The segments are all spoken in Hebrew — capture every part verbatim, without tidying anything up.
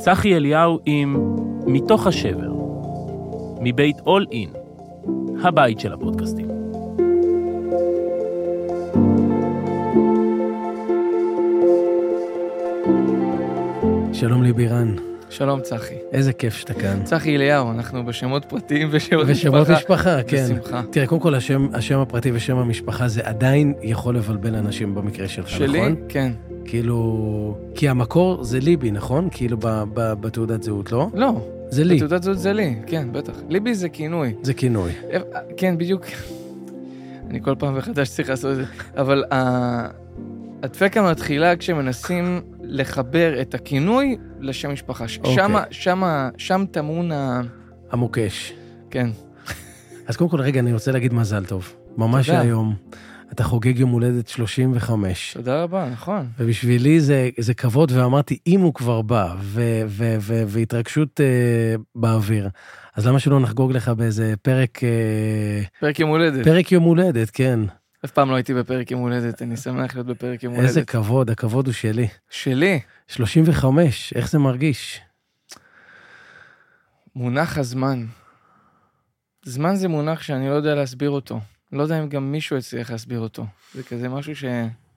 צחי אליהו עם מתוך השבר, מבית אול אין, הבית של הפודקאסטים. שלום לי בירן. שלום צחי. איזה כיף שאתה כאן. צחי אליהו, אנחנו בשמות פרטיים ושמות משפחה. ושמות משפחה, כן. בשמחה. תראה, קודם כל השם, השם הפרטי ושם המשפחה זה עדיין יכול לבלבל אנשים במקרה שלך, שלי? נכון? כן. כאילו, כי המקור זה ליבי, נכון? כאילו ב, ב, בתעודת זהות, לא? לא. זה לי. בתעודת זהות זה לי, כן, בטח. ליבי זה כינוי. זה כינוי. כן, בדיוק. אני כל פעם מחדש צריך לעשות את זה. אבל הדפקה מתחילה כשמנסים לחבר את הכינוי לשם משפחה. שמה, שמה, שם תמון ה... המוקש. כן. אז קודם כל, רגע, אני רוצה להגיד מזל טוב. ממש היום. אתה חוגג יום הולדת שלושים וחמש. תודה רבה, נכון. ובשבילי זה, זה כבוד, ואמרתי, אם הוא כבר בא, ו- ו- ו- והתרגשות uh, באוויר, אז למה שלא נחגוג לך באיזה פרק... Uh, פרק יום הולדת. פרק יום הולדת, כן. אף פעם לא הייתי בפרק יום הולדת, אני שמח להיות בפרק יום הולדת. איזה כבוד, הכבוד הוא שלי. שלי? שלושים וחמש, איך זה מרגיש? מונח הזמן. זמן זה מונח שאני לא יודע להסביר אותו. לא יודע אם גם מישהו יצליח להסביר אותו. זה כזה משהו ש...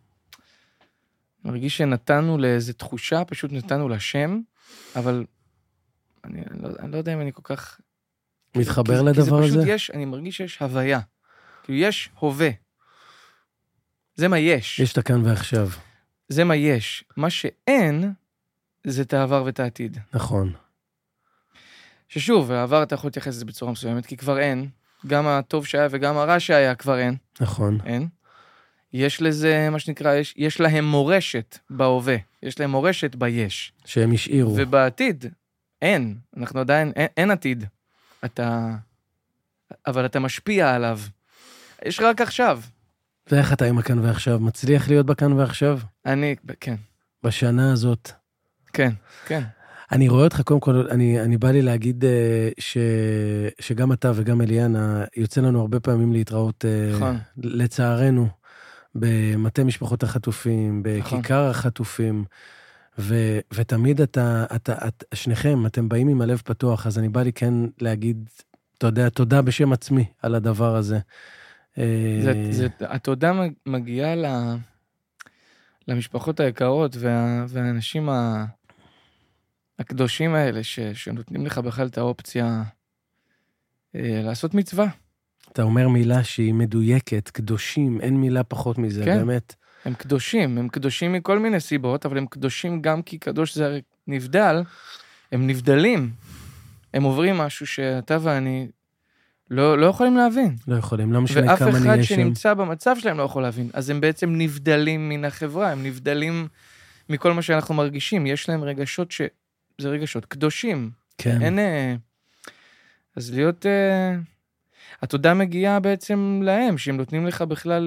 מרגיש שנתנו לאיזו תחושה, פשוט נתנו לה שם, אבל אני, אני, לא, אני לא יודע אם אני כל כך... מתחבר כי, לדבר כי זה הזה? פשוט יש, אני מרגיש שיש הוויה. כאילו יש הווה. זה מה יש. יש את הכאן ועכשיו. זה מה יש. מה שאין, זה את העבר ואת העתיד. נכון. ששוב, העבר אתה יכול להתייחס לזה בצורה מסוימת, כי כבר אין. גם הטוב שהיה וגם הרע שהיה כבר אין. נכון. אין. יש לזה, מה שנקרא, יש, יש להם מורשת בהווה. יש להם מורשת ביש. שהם השאירו. ובעתיד, אין. אנחנו עדיין, אין, אין עתיד. אתה, אבל אתה משפיע עליו. יש רק עכשיו. ואיך אתה עם הכאן ועכשיו? מצליח להיות בכאן ועכשיו? אני, כן. בשנה הזאת. כן, כן. אני רואה אותך, קודם כל, אני, אני בא לי להגיד ש, שגם אתה וגם אליאנה, יוצא לנו הרבה פעמים להתראות, נכון. לצערנו, במטה משפחות החטופים, נכון. בכיכר החטופים, ו, ותמיד אתה, אתה, את, שניכם, אתם באים עם הלב פתוח, אז אני בא לי כן להגיד, אתה יודע, תודה בשם עצמי על הדבר הזה. זה, זה, התודה מגיעה ל, למשפחות היקרות, וה, והאנשים ה... הקדושים האלה ש, שנותנים לך בכלל את האופציה אה, לעשות מצווה. אתה אומר מילה שהיא מדויקת, קדושים, אין מילה פחות מזה, כן. באמת. הם קדושים, הם קדושים מכל מיני סיבות, אבל הם קדושים גם כי קדוש זה נבדל, הם נבדלים. הם עוברים משהו שאתה ואני לא, לא יכולים להבין. לא יכולים, לא משנה כמה נהיה שם. ואף אחד שנמצא במצב שלהם לא יכול להבין. אז הם בעצם נבדלים מן החברה, הם נבדלים מכל מה שאנחנו מרגישים. יש להם רגשות ש... זה רגשות קדושים. כן. אין... אז להיות... התודה מגיעה בעצם להם, שהם נותנים לך בכלל...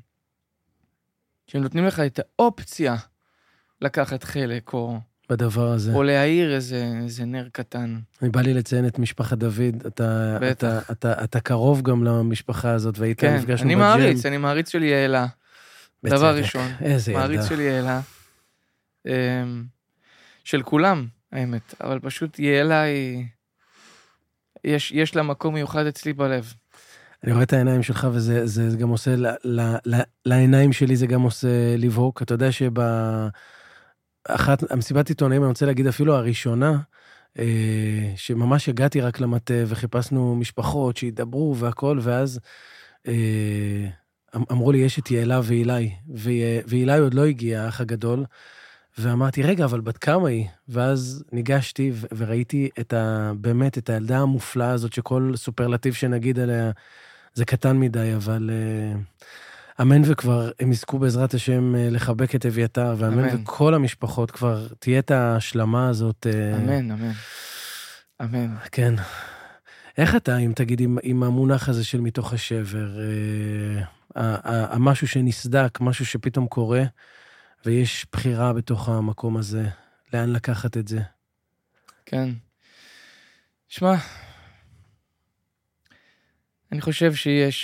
שהם נותנים לך את האופציה לקחת חלק, או... בדבר הזה. או להעיר איזה, איזה נר קטן. אני בא לי לציין את משפחת דוד. אתה, אתה, אתה, אתה קרוב גם למשפחה הזאת, והיית כן, נפגשנו אני בג'ם. מעריץ, אני מעריץ של יעלה. בצדק. דבר ראשון. איזה ילדה. מעריץ של יעלה. של כולם. האמת, אבל פשוט יעלה היא... יש, יש לה מקום מיוחד אצלי בלב. אני רואה את העיניים שלך, וזה זה גם עושה, ל, ל, ל, לעיניים שלי זה גם עושה לבהוק. אתה יודע שבאחת, המסיבת עיתונאים, אני רוצה להגיד אפילו הראשונה, שממש הגעתי רק למטה, וחיפשנו משפחות שידברו והכל, ואז אמרו לי, יש את יעלה ואילי, ואילי עוד לא הגיע, האח הגדול, ואמרתי, רגע, אבל בת כמה היא? ואז ניגשתי וראיתי את ה, באמת את הילדה המופלאה הזאת, שכל סופרלטיב שנגיד עליה, זה קטן מדי, אבל uh, אמן וכבר הם יזכו בעזרת השם uh, לחבק את אביתר, ואמן אמן. וכל המשפחות כבר תהיה את ההשלמה הזאת. Uh, אמן, אמן. אמן. כן. איך אתה, אם תגיד, עם, עם המונח הזה של מתוך השבר, uh, המשהו שנסדק, משהו שפתאום קורה, ויש בחירה בתוך המקום הזה, לאן לקחת את זה? כן. שמע, אני חושב שיש,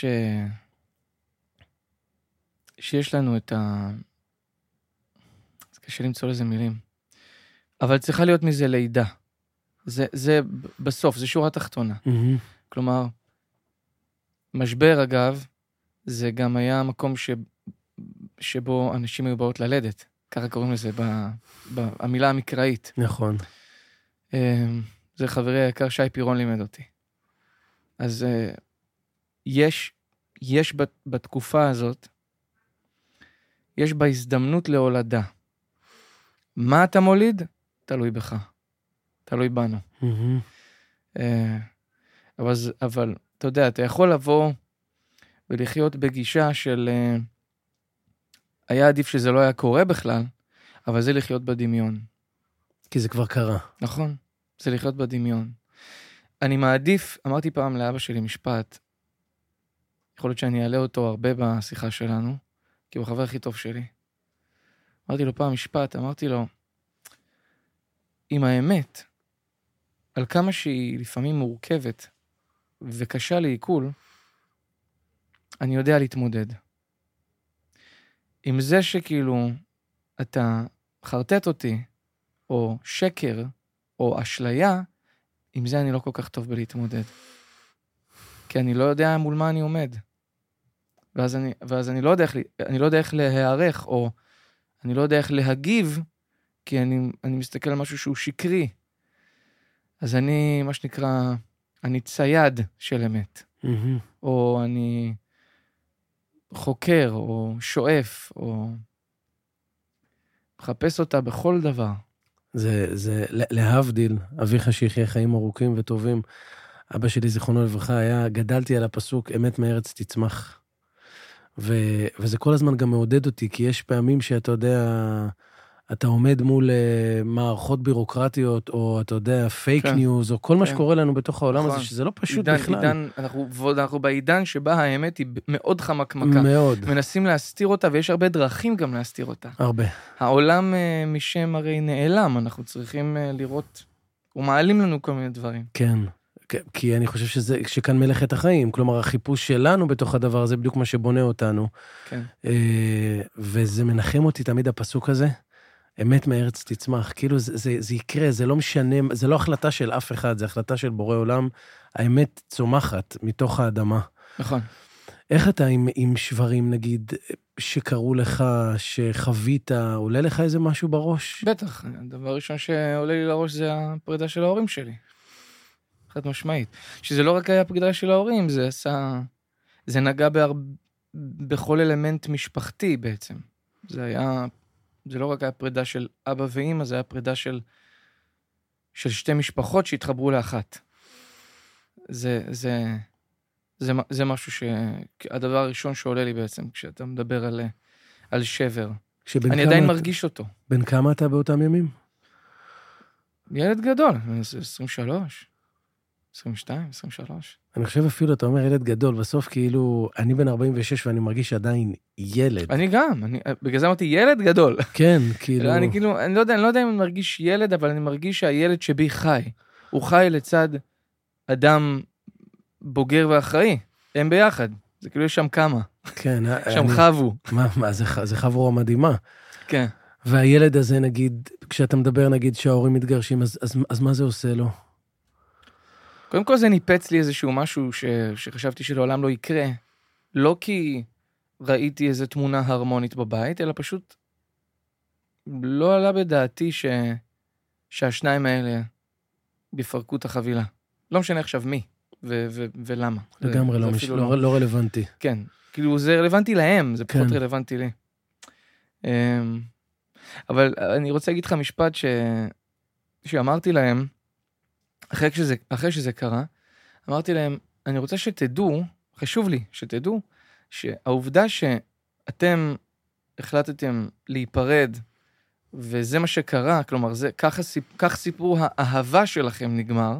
שיש לנו את ה... זה קשה למצוא לזה מילים. אבל צריכה להיות מזה לידה. זה, זה בסוף, זה שורה תחתונה. Mm-hmm. כלומר, משבר, אגב, זה גם היה מקום ש... שבו אנשים היו באות ללדת. ככה קוראים לזה, ב... במילה המקראית. נכון. זה חברי היקר שי פירון לימד אותי. אז יש, יש בתקופה הזאת, יש בה הזדמנות להולדה. מה אתה מוליד? תלוי בך. תלוי בנו. Mm-hmm. אבל, אבל, אתה יודע, אתה יכול לבוא ולחיות בגישה של... היה עדיף שזה לא היה קורה בכלל, אבל זה לחיות בדמיון. כי זה כבר קרה. נכון, זה לחיות בדמיון. אני מעדיף, אמרתי פעם לאבא שלי משפט, יכול להיות שאני אעלה אותו הרבה בשיחה שלנו, כי הוא החבר הכי טוב שלי. אמרתי לו פעם משפט, אמרתי לו, עם האמת, על כמה שהיא לפעמים מורכבת וקשה לעיכול, אני יודע להתמודד. עם זה שכאילו אתה חרטט אותי, או שקר, או אשליה, עם זה אני לא כל כך טוב בלהתמודד. כי אני לא יודע מול מה אני עומד. ואז אני, ואז אני לא יודע איך, אני לא יודע איך להיערך, או אני לא יודע איך להגיב, כי אני, אני מסתכל על משהו שהוא שקרי. אז אני, מה שנקרא, אני צייד של אמת. Mm-hmm. או אני חוקר, או שואף, או מחפש אותה בכל דבר. זה, זה להבדיל, אביך שיחיה חיים ארוכים וטובים. אבא שלי, זיכרונו לברכה, היה, גדלתי על הפסוק, אמת מארץ תצמח. ו, וזה כל הזמן גם מעודד אותי, כי יש פעמים שאתה יודע, אתה עומד מול uh, מערכות בירוקרטיות, או אתה יודע, פייק כן. ניוז, או כל מה כן. שקורה לנו בתוך העולם נכון. הזה, שזה לא פשוט עידן, בכלל. עידן, אנחנו, אנחנו בעידן שבה האמת היא מאוד חמקמקה. מאוד. מנסים להסתיר אותה, ויש הרבה דרכים גם להסתיר אותה. הרבה. העולם uh, משם הרי נעלם, אנחנו צריכים uh, לראות, ומעלים לנו כל מיני דברים. כן. כי אני חושב שזה, שכאן מלאכת החיים, כלומר, החיפוש שלנו בתוך הדבר הזה, בדיוק מה שבונה אותנו. כן. וזה מנחם אותי תמיד הפסוק הזה, אמת מארץ תצמח, כאילו זה, זה, זה יקרה, זה לא משנה, זה לא החלטה של אף אחד, זה החלטה של בורא עולם, האמת צומחת מתוך האדמה. נכון. איך אתה עם, עם שברים, נגיד, שקראו לך, שחווית, עולה לך איזה משהו בראש? בטח, הדבר הראשון שעולה לי לראש זה הפרידה של ההורים שלי. חד משמעית. שזה לא רק היה פרידה של ההורים, זה עשה, זה נגע בהר... בכל אלמנט משפחתי בעצם. זה היה, זה לא רק היה פרידה של אבא ואמא, זה היה פרידה של, של שתי משפחות שהתחברו לאחת. זה, זה, זה, זה משהו ש... הדבר הראשון שעולה לי בעצם, כשאתה מדבר על, על שבר. אני עדיין אתה... מרגיש אותו. בין כמה אתה באותם ימים? ילד גדול, עשרים ושלוש. עשרים ושתיים, עשרים ושלוש. אני חושב אפילו, אתה אומר ילד גדול, בסוף כאילו, אני בן ארבעים ושש ואני מרגיש עדיין ילד. אני גם, אני, בגלל זה אמרתי ילד גדול. כן, כאילו... אני כאילו, אני לא יודע, אני לא יודע אם אני מרגיש ילד, אבל אני מרגיש שהילד שבי חי. הוא חי לצד אדם בוגר ואחראי. הם ביחד. זה כאילו יש שם כמה. כן. שם אני... חבו. מה, מה, זה, זה חבורה מדהימה. כן. והילד הזה, נגיד, כשאתה מדבר, נגיד, שההורים מתגרשים, אז, אז, אז מה זה עושה לו? קודם כל זה ניפץ לי איזשהו משהו ש... שחשבתי שלעולם לא יקרה, לא כי ראיתי איזו תמונה הרמונית בבית, אלא פשוט לא עלה בדעתי ש... שהשניים האלה יפרקו את החבילה. לא משנה עכשיו מי ו... ו... ולמה. לגמרי לא, מש... לא... לא... לא רלוונטי. כן, כאילו זה רלוונטי להם, זה פחות כן. רלוונטי לי. אבל אני רוצה להגיד לך משפט ש... שאמרתי להם, אחרי שזה, אחרי שזה קרה, אמרתי להם, אני רוצה שתדעו, חשוב לי שתדעו, שהעובדה שאתם החלטתם להיפרד, וזה מה שקרה, כלומר, זה, כך, כך סיפור האהבה שלכם נגמר,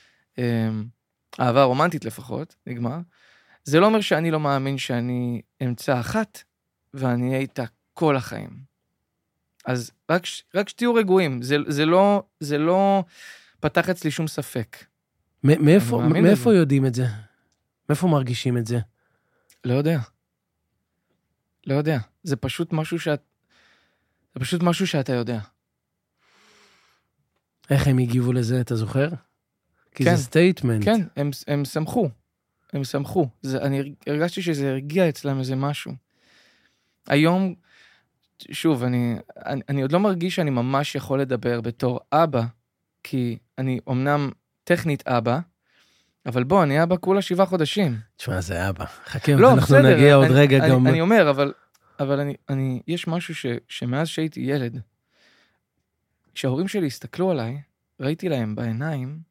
אהבה רומנטית לפחות, נגמר, זה לא אומר שאני לא מאמין שאני אמצא אחת, ואני אהיה איתה כל החיים. אז רק, רק שתהיו רגועים, זה, זה לא, זה לא, פתח אצלי שום ספק. מאיפה, מאיפה יודעים את זה? מאיפה מרגישים את זה? לא יודע. לא יודע. זה פשוט משהו שאת... זה פשוט משהו שאתה יודע. איך הם הגיבו לזה, אתה זוכר? כי כן, זה סטייטמנט. כן, הם, הם שמחו, הם שמחו. זה, אני הרגשתי שזה הרגיע אצלם איזה משהו. היום, שוב, אני, אני, אני עוד לא מרגיש שאני ממש יכול לדבר בתור אבא, כי אני אומנם טכנית אבא, אבל בוא, אני אבא כולה שבעה חודשים. תשמע, זה אבא. חכה, לא, אנחנו בסדר, נגיע עוד אני, רגע אני, גם... אני אומר, אבל, אבל אני, אני, יש משהו ש, שמאז שהייתי ילד, כשההורים שלי הסתכלו עליי, ראיתי להם בעיניים,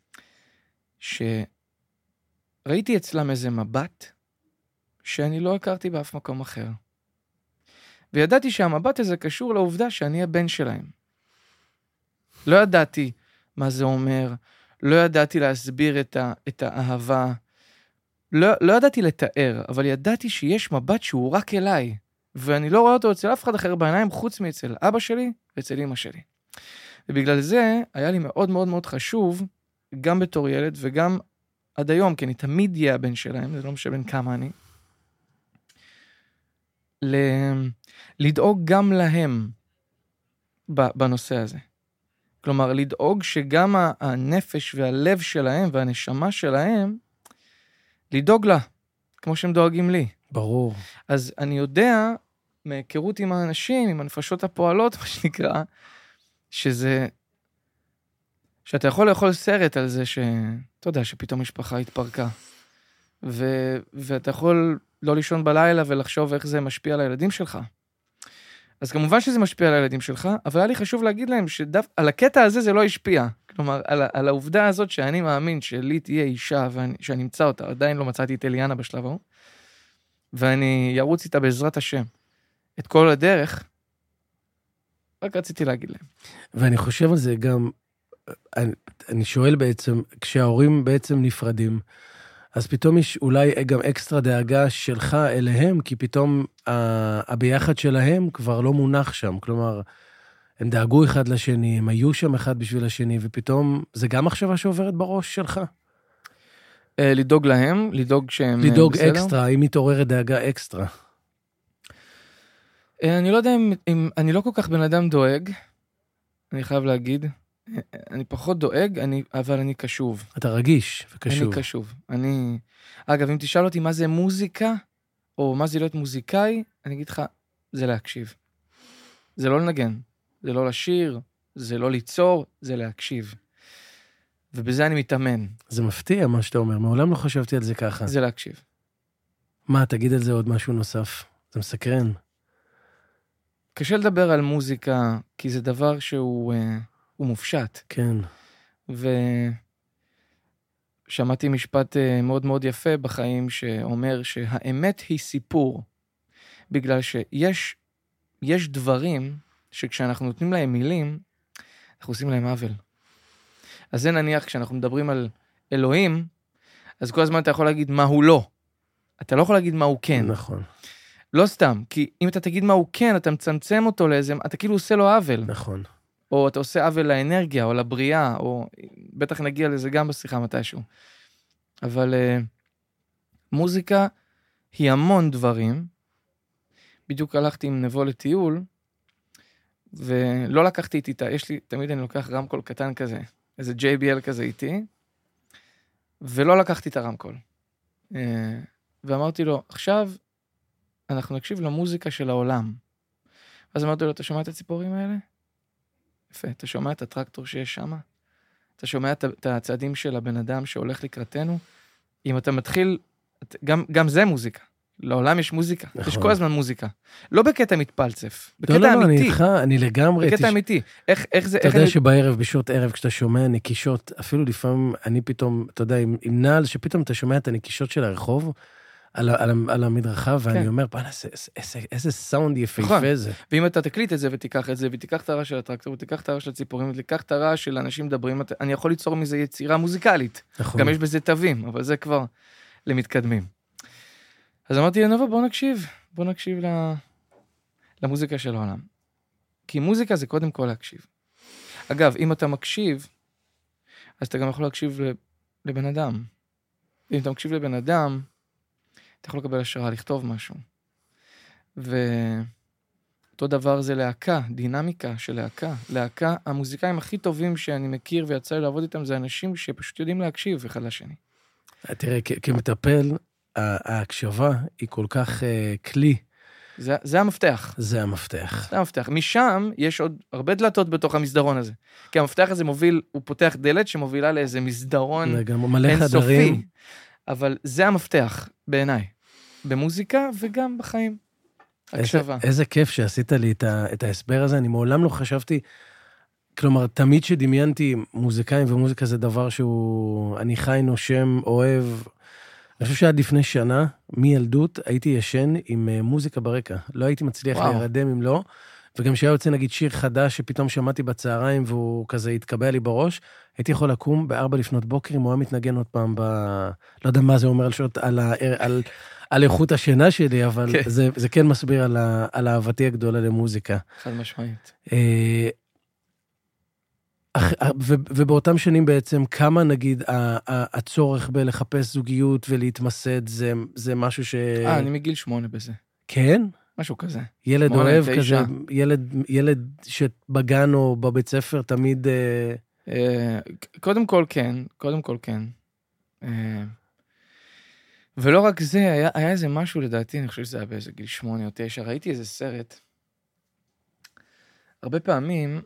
שראיתי אצלם איזה מבט, שאני לא הכרתי באף מקום אחר. וידעתי שהמבט הזה קשור לעובדה שאני הבן שלהם. לא ידעתי מה זה אומר, לא ידעתי להסביר את, ה, את האהבה, לא, לא ידעתי לתאר, אבל ידעתי שיש מבט שהוא רק אליי, ואני לא רואה אותו אצל אף אחד אחר בעיניים, חוץ מאצל אבא שלי ואצל אמא שלי. ובגלל זה היה לי מאוד מאוד מאוד חשוב, גם בתור ילד וגם עד היום, כי אני תמיד אהיה הבן שלהם, זה לא משנה בין כמה אני, ל... לדאוג גם להם בנושא הזה. כלומר, לדאוג שגם הנפש והלב שלהם והנשמה שלהם, לדאוג לה, כמו שהם דואגים לי. ברור. אז אני יודע, מהיכרות עם האנשים, עם הנפשות הפועלות, מה שנקרא, שזה, שאתה יכול לאכול סרט על זה ש... אתה יודע, שפתאום משפחה התפרקה. ו... ואתה יכול לא לישון בלילה ולחשוב איך זה משפיע על הילדים שלך. אז כמובן שזה משפיע על הילדים שלך, אבל היה לי חשוב להגיד להם שדף... על הקטע הזה זה לא השפיע. כלומר, על, על העובדה הזאת שאני מאמין שלי תהיה אישה ושאני אמצא אותה, עדיין לא מצאתי את אליאנה בשלב ההוא, ואני ירוץ איתה בעזרת השם. את כל הדרך, רק רציתי להגיד להם. ואני חושב על זה גם, אני, אני שואל בעצם, כשההורים בעצם נפרדים, אז פתאום יש אולי גם אקסטרה דאגה שלך אליהם, כי פתאום ה- הביחד שלהם כבר לא מונח שם. כלומר, הם דאגו אחד לשני, הם היו שם אחד בשביל השני, ופתאום זה גם מחשבה שעוברת בראש שלך. לדאוג להם, לדאוג שהם לדאוג בסדר. אקסטרה, אם מתעוררת דאגה אקסטרה. אני לא יודע אם, אם, אני לא כל כך בן אדם דואג, אני חייב להגיד. אני פחות דואג, אני, אבל אני קשוב. אתה רגיש וקשוב. אני קשוב. אני... אגב, אם תשאל אותי מה זה מוזיקה, או מה זה להיות מוזיקאי, אני אגיד לך, זה להקשיב. זה לא לנגן, זה לא לשיר, זה לא ליצור, זה להקשיב. ובזה אני מתאמן. זה מפתיע מה שאתה אומר, מעולם לא חשבתי על זה ככה. זה להקשיב. מה, תגיד על זה עוד משהו נוסף? זה מסקרן. קשה לדבר על מוזיקה, כי זה דבר שהוא אה, הוא מופשט. כן. ושמעתי משפט אה, מאוד מאוד יפה בחיים, שאומר שהאמת היא סיפור, בגלל שיש יש דברים שכשאנחנו נותנים להם מילים, אנחנו עושים להם עוול. אז זה נניח, כשאנחנו מדברים על אלוהים, אז כל הזמן אתה יכול להגיד מה הוא לא. אתה לא יכול להגיד מה הוא כן. נכון. לא סתם, כי אם אתה תגיד מה הוא כן, אתה מצמצם אותו לאיזה, אתה כאילו עושה לו עוול. נכון. או אתה עושה עוול לאנרגיה, או לבריאה, או בטח נגיע לזה גם בשיחה מתישהו. אבל uh, מוזיקה היא המון דברים. בדיוק הלכתי עם נבוא לטיול, ולא לקחתי איתי, יש לי, תמיד אני לוקח רמקול קטן כזה, איזה ג'יי בי אל כזה איתי, ולא לקחתי את הרמקול. Uh, ואמרתי לו, עכשיו אנחנו נקשיב למוזיקה של העולם. אז אמרתי לו, אתה שומע את הציפורים האלה? יפה, אתה שומע את הטרקטור שיש שם? אתה שומע את הצעדים של הבן אדם שהולך לקראתנו? אם אתה מתחיל, גם, גם זה מוזיקה. לעולם יש מוזיקה. נכון. יש כל הזמן מוזיקה. לא בקטע מתפלצף, בקטע לא, לא, אמיתי. לא, אני איתך, אני לגמרי... בקטע תש... אמיתי. איך, איך זה... אתה איך יודע אני... שבערב, בשעות ערב, כשאתה שומע נקישות, אפילו לפעמים אני פתאום, אתה יודע, עם, עם נעל, שפתאום אתה שומע את הנקישות של הרחוב, על, על, על המדרכה, ואני כן. אומר, פעלה, איזה, איזה, איזה סאונד יפהפה נכון. זה. ואם אתה תקליט את זה ותיקח את זה, ותיקח את הרעש של הטרקטור, ותיקח את הרעש של הציפורים, ותיקח את הרעש של אנשים מדברים, אני יכול ליצור מזה יצירה מוזיקלית. נכון. גם יש בזה תווים, אבל זה כבר למתקדמים. אז אמרתי לנבוא, בוא נקשיב, בוא נקשיב למוזיקה של העולם. כי מוזיקה זה קודם כל להקשיב. אגב, אם אתה מקשיב, אז אתה גם יכול להקשיב לבן אדם. אם אתה מקשיב לבן אדם, אתה יכול לקבל השראה, לכתוב משהו. אותו דבר זה להקה, דינמיקה של להקה. להקה, המוזיקאים הכי טובים שאני מכיר ויצא לי לעבוד איתם, זה אנשים שפשוט יודעים להקשיב אחד לשני. תראה, כמטפל, ההקשבה היא כל כך כלי. זה, זה המפתח. זה המפתח. זה המפתח. משם יש עוד הרבה דלתות בתוך המסדרון הזה. כי המפתח הזה מוביל, הוא פותח דלת שמובילה לאיזה מסדרון אינסופי. אבל זה המפתח בעיניי. במוזיקה וגם בחיים. הקשבה. איזה, איזה כיף שעשית לי את, ה, את ההסבר הזה. אני מעולם לא חשבתי, כלומר, תמיד שדמיינתי מוזיקאים ומוזיקה זה דבר שהוא, אני חי, נושם, אוהב. אני חושב שעד לפני שנה, מילדות, הייתי ישן עם מוזיקה ברקע. לא הייתי מצליח וואו. להירדם אם לא, וגם שהיה יוצא נגיד שיר חדש שפתאום שמעתי בצהריים והוא כזה התקבע לי בראש, הייתי יכול לקום בארבע לפנות בוקר, אם הוא היה מתנגן עוד פעם ב... לא יודע מה זה אומר על, שעות, על, ה... על... על איכות השינה שלי, אבל כן. זה, זה כן מסביר על, ה... על אהבתי הגדולה למוזיקה. חד משמעית. ובאותם שנים בעצם, כמה נגיד הצורך בלחפש זוגיות ולהתמסד, זה, זה משהו ש... אה, אני מגיל שמונה בזה. כן? משהו כזה. ילד אוהב כזה, ילד, ילד שבגן או בבית ספר תמיד... קודם כל כן, קודם כל כן. ולא רק זה, היה, היה איזה משהו לדעתי, אני חושב שזה היה באיזה גיל שמונה או תשע, ראיתי איזה סרט. הרבה פעמים,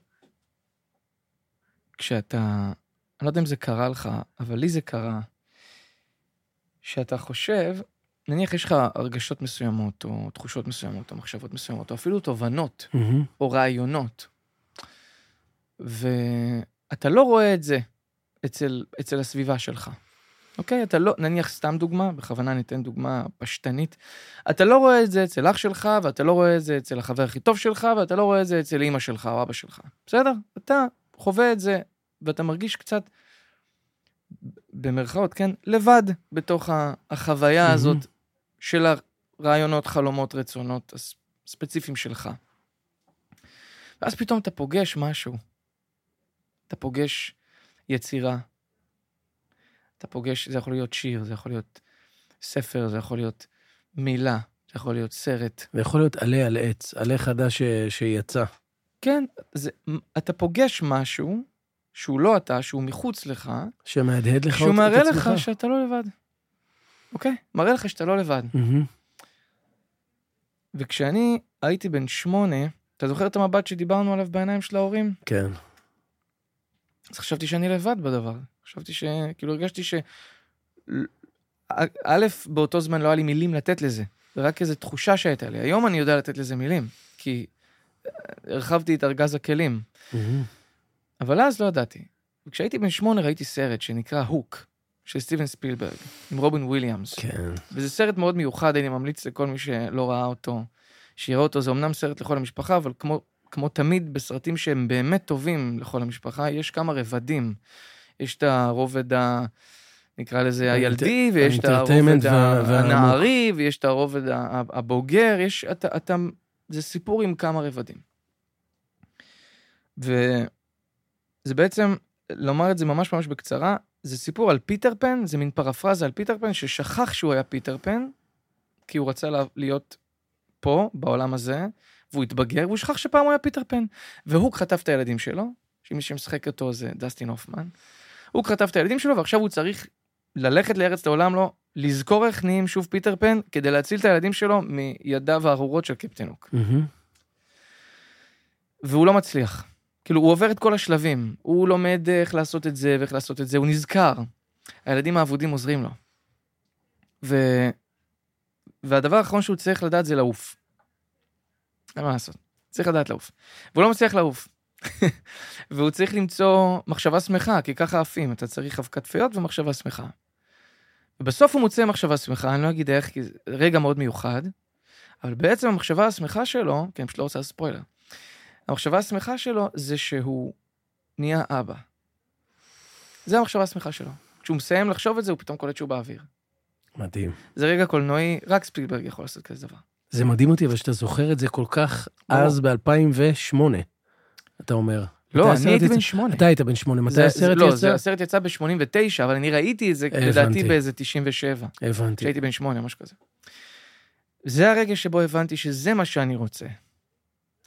כשאתה, אני לא יודע אם זה קרה לך, אבל לי זה קרה, שאתה חושב, נניח יש לך הרגשות מסוימות, או תחושות מסוימות, או מחשבות מסוימות, או אפילו תובנות, mm-hmm. או רעיונות, ואתה לא רואה את זה אצל, אצל הסביבה שלך. אוקיי? אתה לא, נניח סתם דוגמה, בכוונה ניתן דוגמה פשטנית, אתה לא רואה את זה אצל אח שלך, ואתה לא רואה את זה אצל החבר הכי טוב שלך, ואתה לא רואה את זה אצל אמא שלך או אבא שלך. בסדר? אתה חווה את זה, ואתה מרגיש קצת, במרכאות, כן? לבד בתוך החוויה הזאת של הרעיונות, חלומות, רצונות הספציפיים שלך. ואז פתאום אתה פוגש משהו. אתה פוגש יצירה. אתה פוגש, זה יכול להיות שיר, זה יכול להיות ספר, זה יכול להיות מילה, זה יכול להיות סרט. זה יכול להיות עלה על עץ, עלה חדש ש... שיצא. כן, זה, אתה פוגש משהו שהוא לא אתה, שהוא מחוץ לך. שמהדהד לך שהוא מראה לך שאתה לא לבד. אוקיי? מראה לך שאתה לא לבד. Mm-hmm. וכשאני הייתי בן שמונה, אתה זוכר את המבט שדיברנו עליו בעיניים של ההורים? כן. אז חשבתי שאני לבד בדבר. חשבתי ש... כאילו הרגשתי ש... א', באותו זמן לא היה לי מילים לתת לזה. זה רק איזו תחושה שהייתה לי. היום אני יודע לתת לזה מילים, כי הרחבתי את ארגז הכלים. Mm-hmm. אבל אז לא ידעתי. וכשהייתי בן שמונה ראיתי סרט שנקרא הוק, של סטיבן ספילברג, עם רובין וויליאמס. כן. וזה סרט מאוד מיוחד, אני ממליץ לכל מי שלא ראה אותו, שיראה אותו. זה אמנם סרט לכל המשפחה, אבל כמו, כמו תמיד בסרטים שהם באמת טובים לכל המשפחה, יש כמה רבדים. יש את הרובד ה... נקרא לזה הילדי, ויש את הרובד הנערי, ויש את הרובד הבוגר, יש, אתה, אתה, זה סיפור עם כמה רבדים. וזה בעצם, לומר את זה ממש ממש בקצרה, זה סיפור על פיטר פן, זה מין פרפרזה על פיטר פן, ששכח שהוא היה פיטר פן, כי הוא רצה להיות פה, בעולם הזה, והוא התבגר, והוא שכח שפעם הוא היה פיטר פן. והוא כתב את הילדים שלו, שמי שמשחק אותו זה דסטין הופמן, הוא כתב את הילדים שלו, ועכשיו הוא צריך ללכת לארץ לעולם לו, לזכור איך נהיים שוב פיטר פן, כדי להציל את הילדים שלו מידיו הארורות של קפטן הוק. Mm-hmm. והוא לא מצליח. כאילו, הוא עובר את כל השלבים. הוא לומד איך לעשות את זה, ואיך לעשות את זה. הוא נזכר. הילדים העבודים עוזרים לו. ו... והדבר האחרון שהוא צריך לדעת זה לעוף. אין מה לעשות. צריך לדעת לעוף. והוא לא מצליח לעוף. והוא צריך למצוא מחשבה שמחה, כי ככה עפים. אתה צריך אבקת פיות ומחשבה שמחה. ובסוף הוא מוצא מחשבה שמחה, אני לא אגיד איך, כי זה רגע מאוד מיוחד, אבל בעצם המחשבה השמחה שלו, כי אני פשוט לא רוצה ספוילר, המחשבה השמחה שלו זה שהוא נהיה אבא. זה המחשבה השמחה שלו. כשהוא מסיים לחשוב את זה, הוא פתאום קולט שהוא באוויר. מדהים. זה רגע קולנועי, רק ספילברג יכול לעשות כזה דבר. זה מדהים אותי, אבל שאתה זוכר את זה כל כך אז ב-אלפיים ושמונה, אתה אומר. לא, אני הייתי בן שמונה. אתה היית בן שמונה, מתי הסרט יצא? לא, זה הסרט יצא ב-שמונים ותשע, אבל אני ראיתי את זה לדעתי באיזה תשעים ושבע. הבנתי. שהייתי בן שמונה, משהו כזה. זה הרגע שבו הבנתי שזה מה שאני רוצה.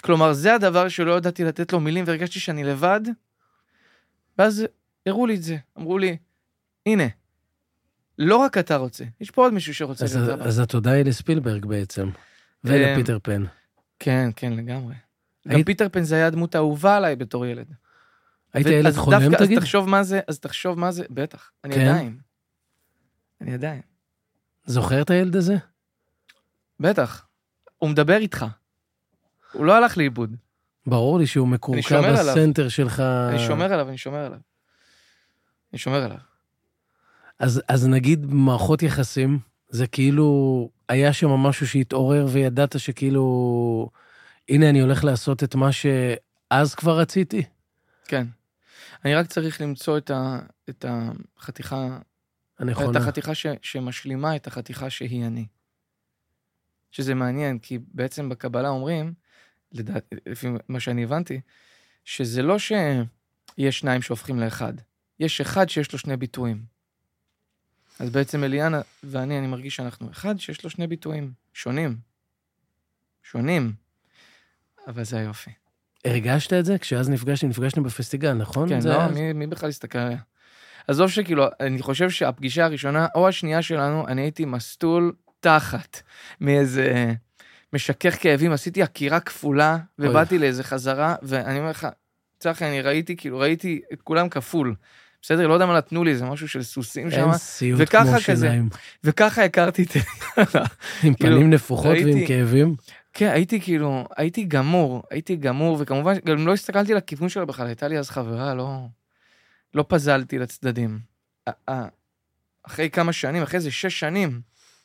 כלומר, זה הדבר שלא ידעתי לתת לו מילים, והרגשתי שאני לבד, ואז הראו לי את זה, אמרו לי, הנה, לא רק אתה רוצה, יש פה עוד מישהו שרוצה. אז, אז התודה היא לספילברג בעצם, ולפיטר פן. כן, כן, לגמרי. היית... גם פיטר פן זה היה הדמות האהובה עליי בתור ילד. היית ילד חולם, דווקא, תגיד? אז תחשוב מה זה, אז תחשוב מה זה, בטח, אני כן? עדיין. אני עדיין. זוכר את הילד הזה? בטח. הוא מדבר איתך. הוא לא הלך לאיבוד. ברור לי שהוא מקורקע בסנטר שלך. אני שומר עליו, אני שומר עליו. אני שומר עליו. אז, אז נגיד מערכות יחסים, זה כאילו, היה שם משהו שהתעורר וידעת שכאילו, הנה אני הולך לעשות את מה שאז כבר רציתי? כן. אני רק צריך למצוא את, ה, את החתיכה, הנכונה. את החתיכה ש, שמשלימה את החתיכה שהיא אני. שזה מעניין, כי בעצם בקבלה אומרים, לדעת, לפי מה שאני הבנתי, שזה לא שיש שניים שהופכים לאחד, יש אחד שיש לו שני ביטויים. אז בעצם אליאנה ואני, אני מרגיש שאנחנו אחד שיש לו שני ביטויים, שונים. שונים. אבל זה היופי. הרגשת את זה? כשאז נפגשנו, נפגשנו בפסטיגל, נכון? כן, זה לא, היה... מי, מי בכלל הסתכל עליה? עזוב שכאילו, אני חושב שהפגישה הראשונה, או השנייה שלנו, אני הייתי מסטול תחת, מאיזה משכך כאבים, עשיתי עקירה כפולה, ובאתי לאיזה חזרה, ואני אומר לך, צחי, אני ראיתי, כאילו, ראיתי את כולם כפול. בסדר, לא יודע מה נתנו לי, זה משהו של סוסים שם. אין סיוט כמו שיניים. וככה הכרתי את... עם פנים נפוחות ועם כאבים. כן, הייתי כאילו, הייתי גמור, הייתי גמור, וכמובן, גם לא הסתכלתי לכיוון שלה בכלל, הייתה לי אז חברה, לא, לא פזלתי לצדדים. אחרי כמה שנים, אחרי זה שש שנים,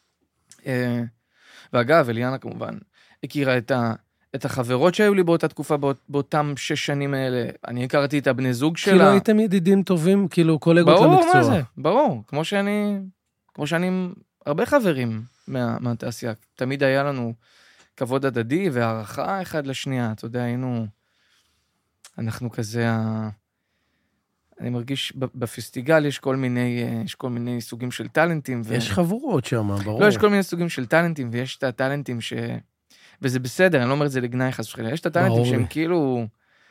ואגב, אליאנה כמובן, הכירה את ה... את החברות שהיו לי באותה תקופה, באות, באותם שש שנים האלה, אני הכרתי את הבני זוג שלה. כאילו הייתם ידידים טובים, כאילו קולגות למקצוע. ברור, מה זה? ברור. כמו שאני, כמו שאני עם הרבה חברים מה, מהתעשייה. תמיד היה לנו כבוד הדדי והערכה אחד לשנייה. אתה יודע, היינו, אנחנו כזה, אני מרגיש, בפסטיגל יש כל מיני, יש כל מיני סוגים של טלנטים. יש ו... חבורות שם, ברור. לא, יש כל מיני סוגים של טלנטים, ויש את הטלנטים ש... וזה בסדר, אני לא אומר את זה לגנאי חס וחלילה. יש את הטלנטים שהם כאילו,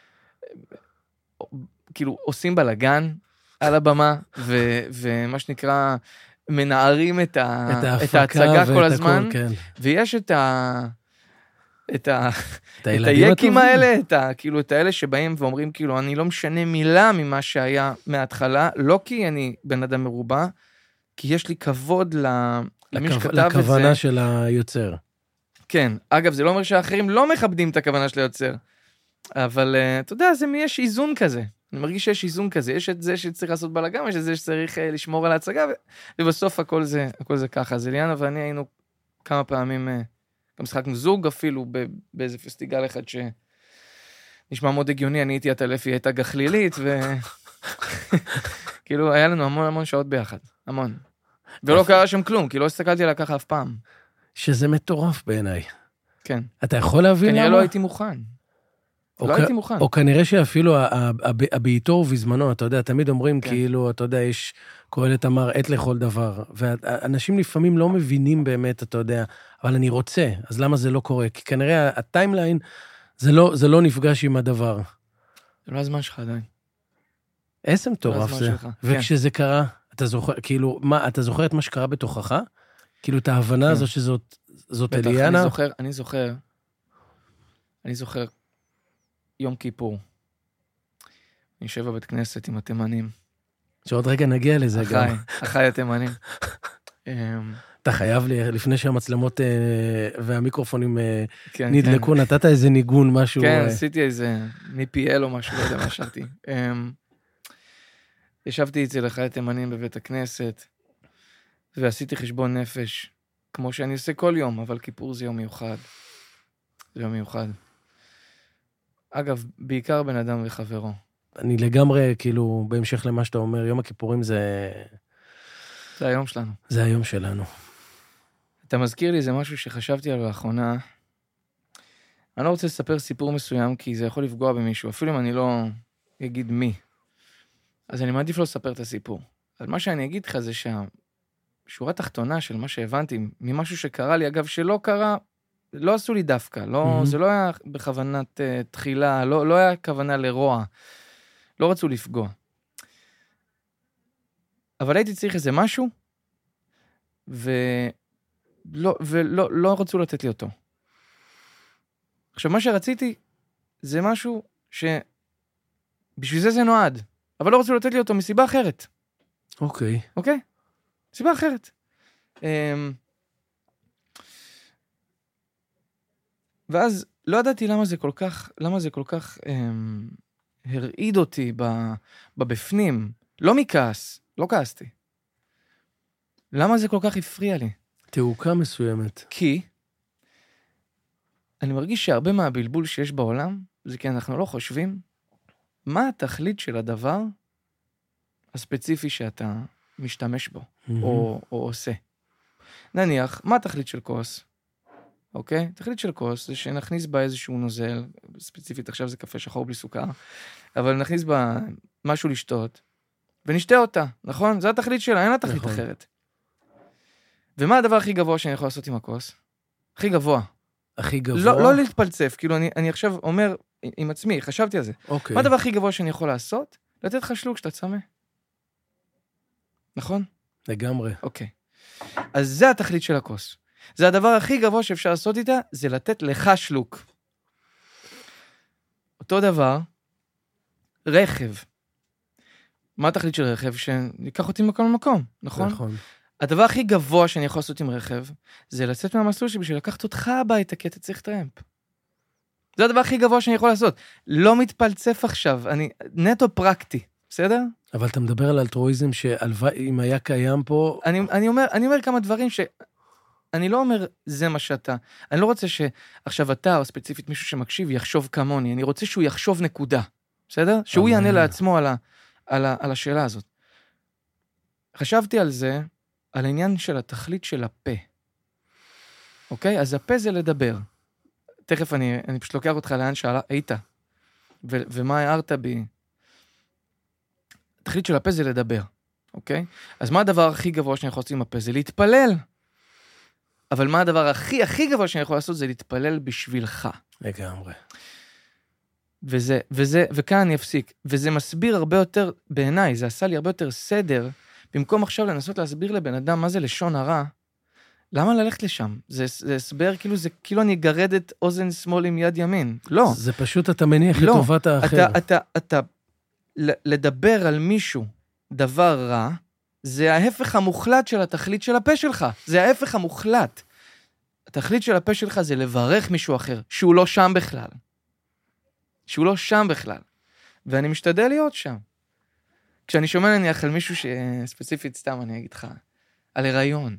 כאילו עושים בלגן על הבמה, ומה שנקרא, מנערים את ההצגה כל הזמן, ויש את ה... את היקים האלה, כאילו את האלה שבאים ואומרים, כאילו, אני לא משנה מילה ממה שהיה מההתחלה, לא כי אני בן אדם מרובע, כי יש לי כבוד למי שכתב את זה. לכוונה של היוצר. כן, אגב, זה לא אומר שהאחרים לא מכבדים את הכוונה של היוצר, אבל uh, אתה יודע, זה, יש איזון כזה, אני מרגיש שיש איזון כזה, יש את זה שצריך לעשות בלגן, יש את זה שצריך uh, לשמור על ההצגה, ו... ובסוף הכל זה, הכל זה ככה. אז אליאנה ואני היינו כמה פעמים, uh, גם שחקנו זוג אפילו, ב- באיזה פסטיגל אחד שנשמע מאוד הגיוני, אני הייתי הטלף, היא הייתה גחלילית, ו... כאילו, היה לנו המון המון שעות ביחד, המון. ולא קרה שם כלום, כי לא הסתכלתי עליה ככה אף פעם. שזה מטורף בעיניי. כן. אתה יכול להבין למה? כנראה לא הייתי מוכן. לא הייתי מוכן. או כנראה שאפילו הביתו ובזמנו, אתה יודע, תמיד אומרים כאילו, אתה יודע, יש קהלת אמר עת לכל דבר, ואנשים לפעמים לא מבינים באמת, אתה יודע, אבל אני רוצה, אז למה זה לא קורה? כי כנראה הטיימליין, זה לא נפגש עם הדבר. זה לא הזמן שלך עדיין. איזה מטורף זה. וכשזה קרה, אתה זוכר, כאילו, מה, אתה זוכר את מה שקרה בתוכך? כאילו, את ההבנה הזו שזאת אליאנה? אני זוכר, אני זוכר, אני זוכר יום כיפור. אני יושב בבית כנסת עם התימנים. שעוד רגע נגיע לזה גם. אחי התימנים. אתה חייב לי, לפני שהמצלמות והמיקרופונים נדלקו, נתת איזה ניגון, משהו. כן, עשיתי איזה ניפיאל או משהו, לא יודע מה שרתי. ישבתי אצל אחי התימנים בבית הכנסת, ועשיתי חשבון נפש, כמו שאני עושה כל יום, אבל כיפור זה יום מיוחד. זה יום מיוחד. אגב, בעיקר בן אדם וחברו. אני לגמרי, כאילו, בהמשך למה שאתה אומר, יום הכיפורים זה... זה היום שלנו. זה היום שלנו. אתה מזכיר לי, זה משהו שחשבתי עליו לאחרונה. אני לא רוצה לספר סיפור מסוים, כי זה יכול לפגוע במישהו, אפילו אם אני לא אגיד מי. אז אני מעדיף לא לספר את הסיפור. אז מה שאני אגיד לך זה שהשורה תחתונה של מה שהבנתי, ממשהו שקרה לי, אגב, שלא קרה, לא עשו לי דווקא, לא, Mhm. זה לא היה בכוונת uh, תחילה, לא, לא היה כוונה לרוע, לא רצו לפגוע. אבל הייתי צריך איזה משהו, ולא, ולא, לא רצו לתת לי אותו. עכשיו, מה שרציתי, זה משהו שבשביל זה זה נועד, אבל לא רצו לתת לי אותו מסיבה אחרת. אוקיי. אוקיי? סיבה אחרת. ואז לא ידעתי למה זה כל כך, למה זה כל כך הרעיד אותי בבפנים. לא מכעס, לא כעסתי. למה זה כל כך הפריע לי? תעוקה מסוימת. כי אני מרגיש שהרבה מהבלבול שיש בעולם, זה כי אנחנו לא חושבים מה התכלית של הדבר הספציפי שאתה משתמש בו, Mhm. או, או עושה. נניח, מה התכלית של כוס? אוקיי? התכלית של כוס זה שנכניס בה איזשהו נוזל, ספציפית עכשיו זה קפה שחור בלי סוכר, אבל נכניס בה משהו לשתות, ונשתה אותה, נכון? זו התכלית שלה, אין לה תכלית נכון. אחרת. ומה הדבר הכי גבוה שאני יכול לעשות עם הכוס? הכי גבוה. הכי גבוה? לא, לא להתפלצף, כאילו אני, אני עכשיו אומר עם עצמי, חשבתי על זה. אוקיי. מה הדבר הכי גבוה שאני יכול לעשות? לתת לך שלוק שאתה צמא. נכון? לגמרי. אוקיי. אז זה התכלית של הכוס. זה הדבר הכי גבוה שאפשר לעשות איתה, זה לתת לך שלוק. אותו דבר, רכב. מה התכלית של רכב? שניקח אותי מקום למקום, נכון? נכון. הדבר הכי גבוה שאני יכול לעשות עם רכב, זה לצאת מהמסלול שבשביל לקחת אותך הביתה, כי אתה צריך טרמפ. זה הדבר הכי גבוה שאני יכול לעשות. לא מתפלצף עכשיו, אני נטו פרקטי, בסדר? אבל אתה מדבר על אלטרואיזם שהלוואי, אם היה קיים פה... אני, אני אומר, אני אומר כמה דברים ש... אני לא אומר, זה מה שאתה. אני לא רוצה שעכשיו אתה, או ספציפית מישהו שמקשיב, יחשוב כמוני. אני רוצה שהוא יחשוב נקודה. בסדר? שהוא יענה לעצמו על, ה, על, ה, על השאלה הזאת. חשבתי על זה, על העניין של התכלית של הפה. אוקיי? אז הפה זה לדבר. תכף אני, אני פשוט לוקח אותך לאן שהיית. ו, ומה הערת בי? התכלית של הפה זה לדבר. אוקיי? אז מה הדבר הכי גבוה שאני יכול לעשות עם הפה? זה להתפלל. אבל מה הדבר הכי, הכי גבוה שאני יכול לעשות זה להתפלל בשבילך. לגמרי. וזה, וזה, וכאן אני אפסיק. וזה מסביר הרבה יותר, בעיניי, זה עשה לי הרבה יותר סדר, במקום עכשיו לנסות להסביר לבן אדם מה זה לשון הרע, למה ללכת לשם? זה, זה הסבר, כאילו, זה כאילו אני אגרד את אוזן שמאל עם יד ימין. לא. זה פשוט אתה מניח לא. לטובת האחר. אתה, אתה, אתה, לדבר על מישהו דבר רע, זה ההפך המוחלט של התכלית של הפה שלך. זה ההפך המוחלט. התכלית של הפה שלך זה לברך מישהו אחר, שהוא לא שם בכלל. שהוא לא שם בכלל. ואני משתדל להיות שם. כשאני שומע נניח על מישהו שספציפית, סתם אני אגיד לך, על הריון.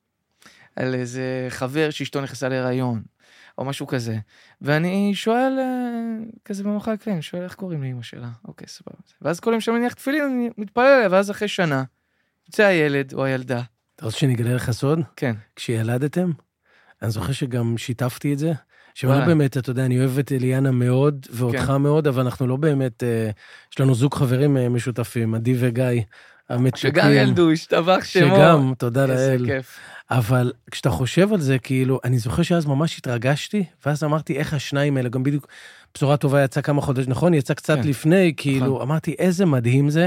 על איזה חבר שאשתו נכנסה להיריון, או משהו כזה. ואני שואל, כזה במוחק, כן, שואל איך קוראים לאמא שלה. אוקיי, סבבה. ואז כל יום שאני מניח תפילין, אני מתפלל עליה, ואז אחרי שנה, יוצא הילד או הילדה. אתה רוצה שנגלה לך סוד? כן. כשילדתם, אני זוכר שגם שיתפתי את זה, שלא וואלה. באמת, אתה יודע, אני אוהב את אליאנה מאוד, ואותך כן. מאוד, אבל אנחנו לא באמת, אה, יש לנו זוג חברים אה, משותפים, עדי וגיא, המתוקים. שגם ילדו, השתבח שמו. שגם, תודה איזה לאל. כיף. אבל כשאתה חושב על זה, כאילו, אני זוכר שאז ממש התרגשתי, ואז אמרתי, איך השניים האלה, גם בדיוק, בשורה טובה יצא כמה חודש, נכון? יצא קצת כן. לפני, כאילו, נכון. אמרתי, איזה מדהים זה,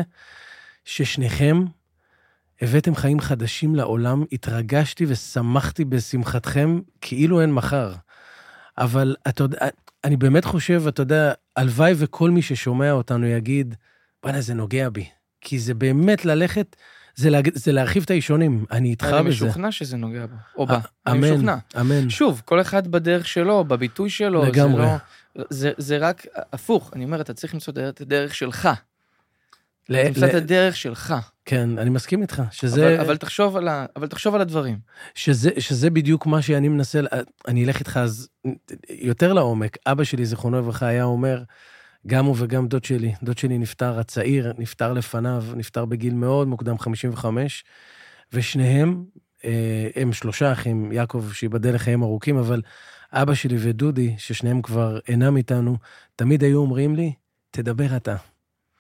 ששניכם הבאתם חיים חדשים לעולם, התרגשתי ושמחתי בשמחתכם, כאילו אין מחר. אבל אתה יודע, אני באמת חושב, אתה יודע, הלוואי וכל מי ששומע אותנו יגיד, בוא'נה, זה נוגע בי. כי זה באמת ללכת, זה, לה, זה להרחיב את האישונים, אני איתך בזה. אני משוכנע שזה נוגע בו, או בה. אני אמן, משוכנע. אמן. שוב, כל אחד בדרך שלו, בביטוי שלו. לגמרי. זה, לא, זה, זה רק הפוך. אני אומר, אתה צריך למצוא את הדרך שלך. ל- תמצא את ל- הדרך שלך. כן, אני מסכים איתך, שזה, אבל, אבל, תחשוב על ה, אבל תחשוב על הדברים. שזה, שזה בדיוק מה שאני מנסה, אני אלך איתך אז יותר לעומק. אבא שלי, זיכרונו לברכה, היה אומר, גם הוא וגם דוד שלי, דוד שלי נפטר הצעיר, נפטר לפניו, נפטר בגיל מאוד מוקדם, חמישים וחמש, ושניהם, הם שלושה אחים, יעקב שיבדל לחיים ארוכים, אבל אבא שלי ודודי, ששניהם כבר אינם איתנו, תמיד היו אומרים לי, תדבר אתה.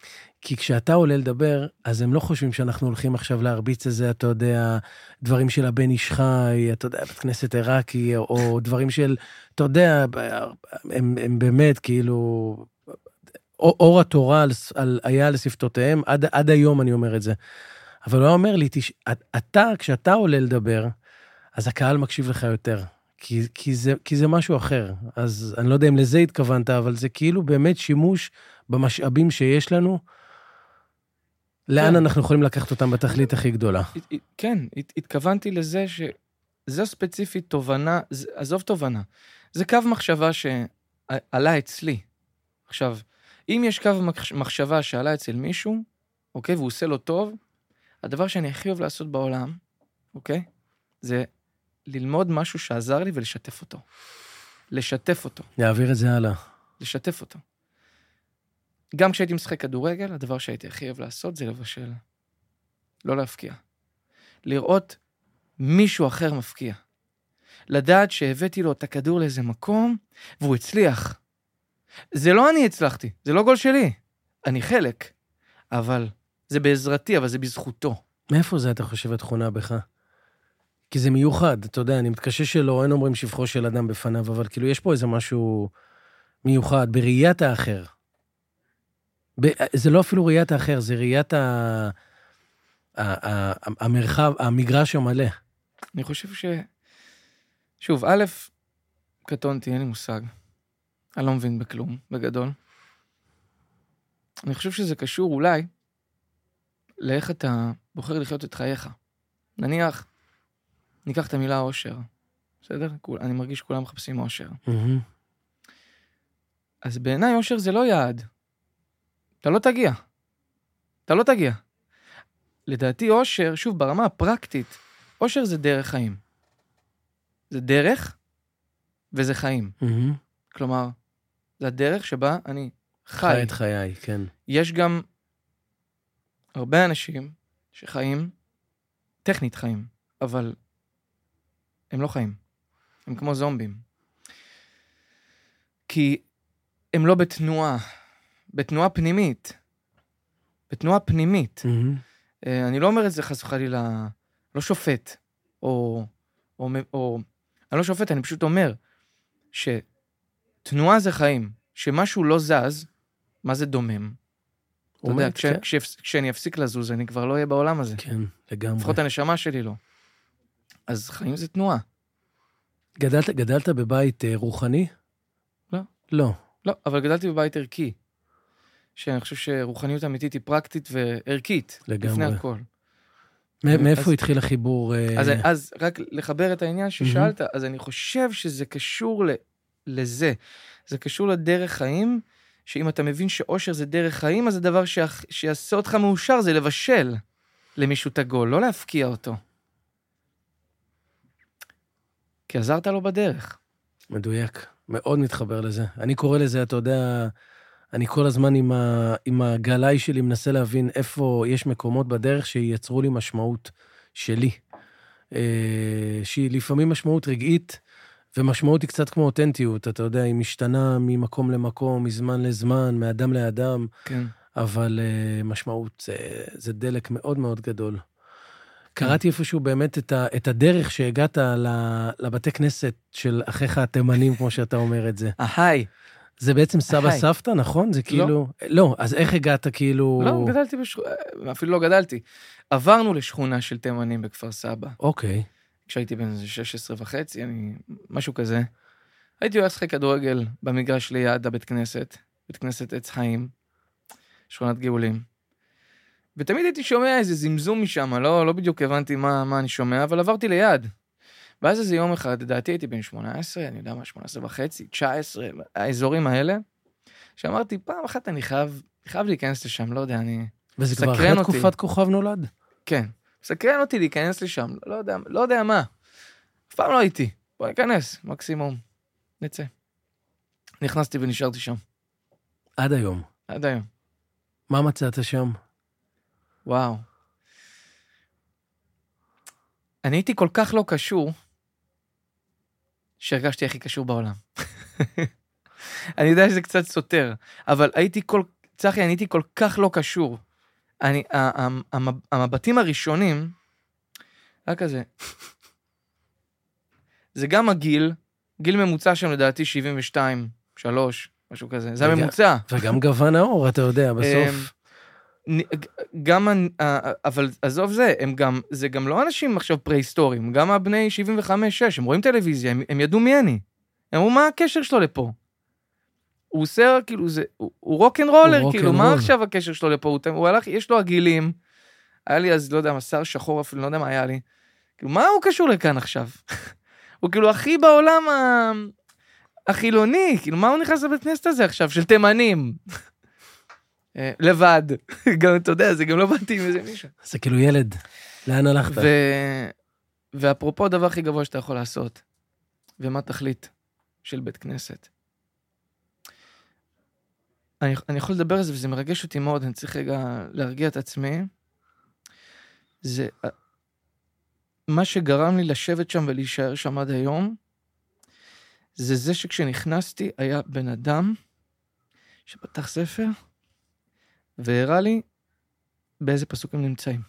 כי כשאתה עולה לדבר, אז הם לא חושבים שאנחנו הולכים עכשיו להרביץ איזה, אתה יודע, דברים של הבן איש חי, אתה יודע, בית כנסת עיראקי, או דברים של, אתה יודע, הם, הם באמת כאילו, אור התורה על, היה על שפתותיהם, עד, עד היום אני אומר את זה. אבל הוא אומר לי, תש... אתה, כשאתה עולה לדבר, אז הקהל מקשיב לך יותר, כי, כי, זה, כי זה משהו אחר. אז אני לא יודע אם לזה התכוונת, אבל זה כאילו באמת שימוש במשאבים שיש לנו, לאן אנחנו יכולים לקחת אותם בתכלית הכי גדולה. כן, התכוונתי לזה שזו ספציפית תובנה, עזוב תובנה, זה קו מחשבה שעלה אצלי. עכשיו, אם יש קו מחשבה שעלה אצל מישהו, אוקיי, והוא עושה לו טוב, הדבר שאני הכי אוהב לעשות בעולם, אוקיי, זה ללמוד משהו שעזר לי ולשתף אותו. לשתף אותו. להעביר את זה הלאה. לשתף אותו. גם כשהייתי משחק כדורגל, הדבר שהייתי הכי אוהב לעשות זה לבשל. לא להפקיע. לראות מישהו אחר מפקיע. לדעת שהבאתי לו את הכדור לאיזה מקום, והוא הצליח. זה לא אני הצלחתי, זה לא גול שלי. אני חלק. אבל זה בעזרתי, אבל זה בזכותו. מאיפה זה אתה חושב התכונה בך? כי זה מיוחד, אתה יודע, אני מתקשה שלא, אין אומרים שבחו של אדם בפניו, אבל כאילו יש פה איזה משהו מיוחד, בראיית האחר. זה לא אפילו ראיית האחר, זה ראיית ה... המרחב, המגרש המלא. אני חושב ש... שוב, א', קטונתי, אין לי מושג. אני לא מבין בכלום, בגדול. אני חושב שזה קשור אולי לאיך אתה בוחר לחיות את חייך. נניח, ניקח את המילה אושר. בסדר? אני מרגיש שכולם מחפשים אושר. אז בעיניי אושר זה לא יעד. אתה לא תגיע. אתה לא תגיע. לדעתי אושר, שוב, ברמה הפרקטית, אושר זה דרך חיים. זה דרך וזה חיים. כלומר, זה הדרך שבה אני חי. חי את חיי, כן. יש גם הרבה אנשים שחיים, טכנית חיים, אבל הם לא חיים. הם כמו זומבים. כי הם לא בתנועה. בתנועה פנימית. בתנועה פנימית. Mm-hmm. אני לא אומר את זה חס וחלילה, לא שופט, או, או, או, אני לא שופט, אני פשוט אומר, שתנועה זה חיים, שמשהו לא זז, מה זה דומם? אתה יודע, כש, כן. כש, כשאני אפסיק לזוז, אני כבר לא אהיה בעולם הזה. כן, לגמרי. לפחות הנשמה שלי לא. אז חיים זה תנועה. גדלת, גדלת בבית רוחני? לא. לא. לא, אבל גדלתי בבית ערכי. שאני חושב שרוחניות אמיתית היא פרקטית וערכית. לגמרי. לפני הכל. מאיפה התחיל החיבור? אז, אז רק לחבר את העניין ששאלת, אז אני חושב שזה קשור לזה. זה קשור לדרך חיים, שאם אתה מבין שאושר זה דרך חיים, אז הדבר שיעשה אותך מאושר זה לבשל למישהו את הגול, לא להפקיע אותו. כי עזרת לו בדרך. מדויק. מאוד מתחבר לזה. אני קורא לזה, אתה יודע, אני כל הזמן עם, ה, עם הגלאי שלי מנסה להבין איפה יש מקומות בדרך שייצרו לי משמעות שלי. שהיא לפעמים משמעות רגעית, ומשמעות היא קצת כמו אותנטיות, אתה יודע, היא משתנה ממקום למקום, מזמן לזמן, מאדם לאדם, כן. אבל משמעות זה, זה דלק מאוד מאוד גדול. קראתי איפשהו באמת את, ה, את הדרך שהגעת לבתי כנסת של אחיך התימנים, כמו שאתה אומר את זה. אהי. זה בעצם סבא סבתא, נכון? זה כאילו... לא. לא, אז איך הגעת כאילו... לא, גדלתי בשכונה, אפילו לא גדלתי. עברנו לשכונה של תימנים בכפר סבא. אוקיי. כשהייתי בן שש עשרה וחצי, אני... משהו כזה. הייתי הולך לשחק כדורגל במגרש ליד הבית כנסת, בית כנסת עץ חיים, שכונת גאולים. ותמיד הייתי שומע איזה זמזום משם, לא, לא בדיוק הבנתי מה, מה אני שומע, אבל עברתי ליד. ואז איזה יום אחד, לדעתי הייתי בן שמונה עשרה, אני יודע מה, שמונה עשרה וחצי, תשע עשרה, האזורים האלה, שאמרתי, פעם אחת אני חייב, חייב להיכנס לשם, לא יודע, אני... וזה כבר אחרי תקופת כוכב נולד? כן, סקרן אותי להיכנס לשם, לא יודע, לא יודע מה. אף פעם לא הייתי, בוא ניכנס, מקסימום, נצא. נכנסתי ונשארתי שם. עד היום? עד היום. מה מצאת שם? וואו. אני הייתי כל כך לא קשור, שהרגשתי הכי קשור בעולם. אני יודע שזה קצת סותר, אבל הייתי כל... צחי, אני הייתי כל כך לא קשור. אני, המבטים הראשונים, רק כזה, זה גם הגיל, גיל ממוצע שם לדעתי שבעים ושתיים, שלוש, משהו כזה, זה הממוצע. וגם גוון האור, אתה יודע, בסוף. גם, אבל עזוב זה, הם גם, זה גם לא אנשים עכשיו פרה-היסטוריים, גם הבני שבעים וחמש שש, הם רואים טלוויזיה, הם, הם ידעו מי אני. הם אמרו, מה הקשר שלו לפה? הוא עושה, כאילו, זה, הוא, הוא רוק'נ'רולר, כאילו, מה עכשיו הקשר שלו לפה? הוא, הוא הלך, יש לו הגילים, היה לי אז, לא יודע, מסר שחור אפילו, לא יודע מה היה לי. כאילו, מה הוא קשור לכאן עכשיו? הוא כאילו הכי בעולם ה... החילוני, כאילו, מה הוא נכנס לבית כנסת הזה עכשיו, של תימנים? לבד. גם, אתה יודע, זה גם לא באתי עם איזה מישהו. זה כאילו ילד, לאן הלכת? ו... ואפרופו הדבר הכי גבוה שאתה יכול לעשות, ומה תכלית של בית כנסת. אני, אני יכול לדבר על זה, וזה מרגש אותי מאוד, אני צריך רגע להרגיע את עצמי. זה... מה שגרם לי לשבת שם ולהישאר שם עד היום, זה זה שכשנכנסתי היה בן אדם שפתח ספר, והראה לי באיזה פסוקים נמצאים.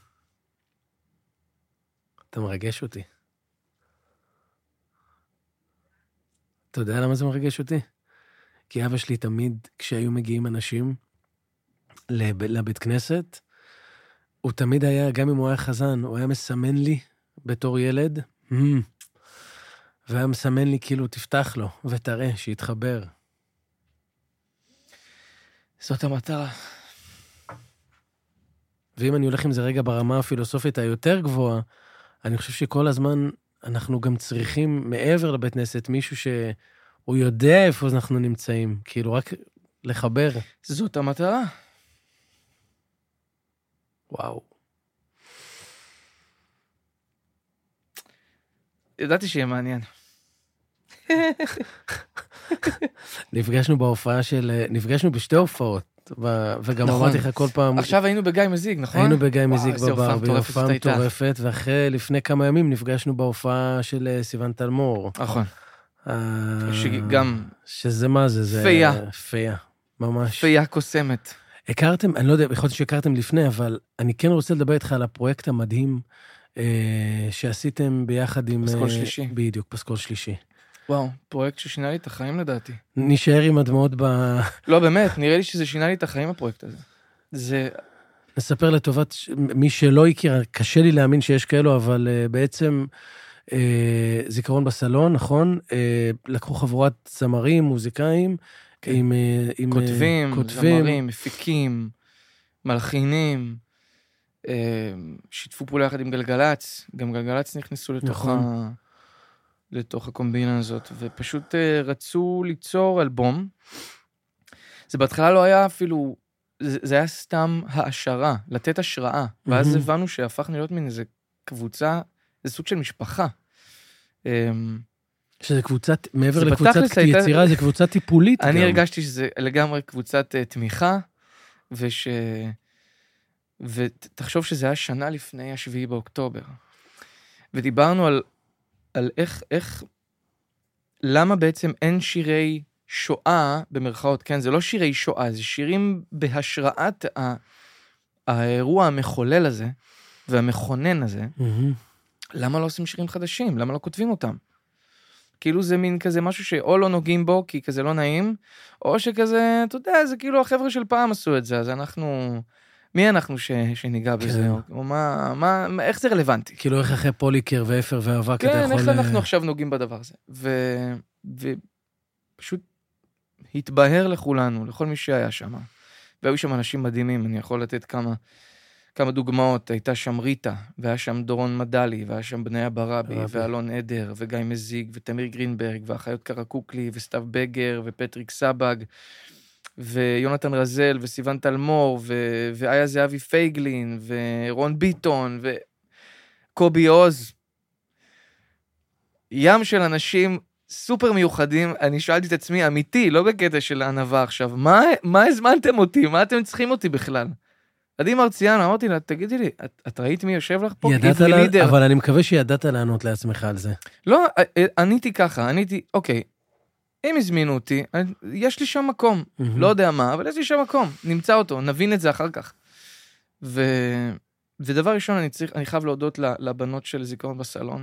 אתה מרגש אותי. אתה יודע למה זה מרגש אותי? כי אבא שלי תמיד, כשהיו מגיעים אנשים לב... לבית כנסת, הוא תמיד היה, גם אם הוא היה חזן, הוא היה מסמן לי בתור ילד, והיה מסמן לי כאילו, תפתח לו ותראה, שיתחבר. זאת המטרה. ואם אני הולך עם זה רגע ברמה הפילוסופית היותר גבוהה, אני חושב שכל הזמן אנחנו גם צריכים, מעבר לבית כנסת, מישהו שהוא יודע איפה אנחנו נמצאים, כאילו רק לחבר. זאת המטרה. וואו. ידעתי שיהיה מעניין. נפגשנו בהופעה של, נפגשנו בשתי הופעות, וגם אמרתי לך כל פעם... עכשיו היינו בגיא מזיג, נכון? היינו בגיא מזיג בבר, בהופעה מטורפת, ואחרי, לפני כמה ימים, נפגשנו בהופעה של סיוון תלמור. נכון. שגם... שזה מה זה? זה פייה. פייה, ממש. פייה קוסמת. הכרתם, אני לא יודע, יכול להיות שהכרתם לפני, אבל אני כן רוצה לדבר איתך על הפרויקט המדהים שעשיתם ביחד עם... פסקול שלישי. בדיוק, פסקול שלישי. וואו, פרויקט ששינה לי את החיים לדעתי. נשאר עם הדמעות ב... לא, באמת, נראה לי שזה שינה לי את החיים הפרויקט הזה. זה... נספר לטובת מי שלא הכיר, קשה לי להאמין שיש כאלו, אבל בעצם אה, זיכרון בסלון, נכון? אה, לקחו חבורת זמרים, מוזיקאים, כן. עם, עם... כותבים, כותבים, זמרים, מפיקים, מלחינים, אה, שיתפו פעולה יחד עם גלגלץ, גם גלגלץ נכנסו לתוך נכון. ה... לתוך הקומבינה הזאת, ופשוט uh, רצו ליצור אלבום. זה בהתחלה לא היה אפילו, זה, זה היה סתם העשרה, לתת השראה, mm-hmm. ואז הבנו שהפכנו להיות מין איזה קבוצה, זה סוג של משפחה. שזה קבוצת, מעבר לקבוצת יצירה, זה קבוצה טיפולית אני גם. הרגשתי שזה לגמרי קבוצת uh, תמיכה, וש... ותחשוב שזה היה שנה לפני השביעי באוקטובר. ודיברנו על על איך, איך, למה בעצם אין שירי שואה, במרכאות, כן, זה לא שירי שואה, זה שירים בהשראת ה, האירוע המחולל הזה, והמכונן הזה, Mm-hmm. למה לא עושים שירים חדשים? למה לא כותבים אותם? כאילו זה מין כזה משהו שאו לא נוגעים בו, כי כזה לא נעים, או שכזה, אתה יודע, זה כאילו החבר'ה של פעם עשו את זה, אז אנחנו... מי אנחנו ש, שניגע בזה? כן. או מה, מה, איך זה רלוונטי? כאילו איך אחרי פוליקר ואפר ואבק כן, אתה יכול... איך אנחנו עכשיו נוגעים בדבר הזה? ו... ופשוט התבהר לכולנו, לכל מי שהיה שם. והיו שם אנשים מדהימים, אני יכול לתת כמה, כמה דוגמאות. הייתה שם ריטה, והיה שם דורון מדלי, והיה שם בניה ברבי, ואלון עדר, וגיא מזיג, ותמיר גרינברג, ואחיות קרקוקלי, וסתיו בגר, ופטריק סבג, ויונתן רזל, וסיוון תלמור, ו... ואיה זהבי פייגלין, ורון ביטון, וקובי עוז. ים של אנשים סופר מיוחדים, אני שאלתי את עצמי, אמיתי, לא בקטע של ענווה עכשיו, מה, מה הזמנתם אותי? מה אתם צריכים אותי בכלל? עדי מרציאנו, אמרתי לה, תגידי לי, את, את ראית מי יושב לך פה? ידעת לה, אבל אני מקווה שידעת לענות לעצמך על זה. לא, עניתי ככה, עניתי, אוקיי, אם הזמינו אותי, יש לי שם מקום. לא יודע מה, אבל יש לי שם מקום. נמצא אותו, נבין את זה אחר כך. ו... ודבר ראשון, אני צריך, אני חייב להודות לבנות של זיכרון בסלון,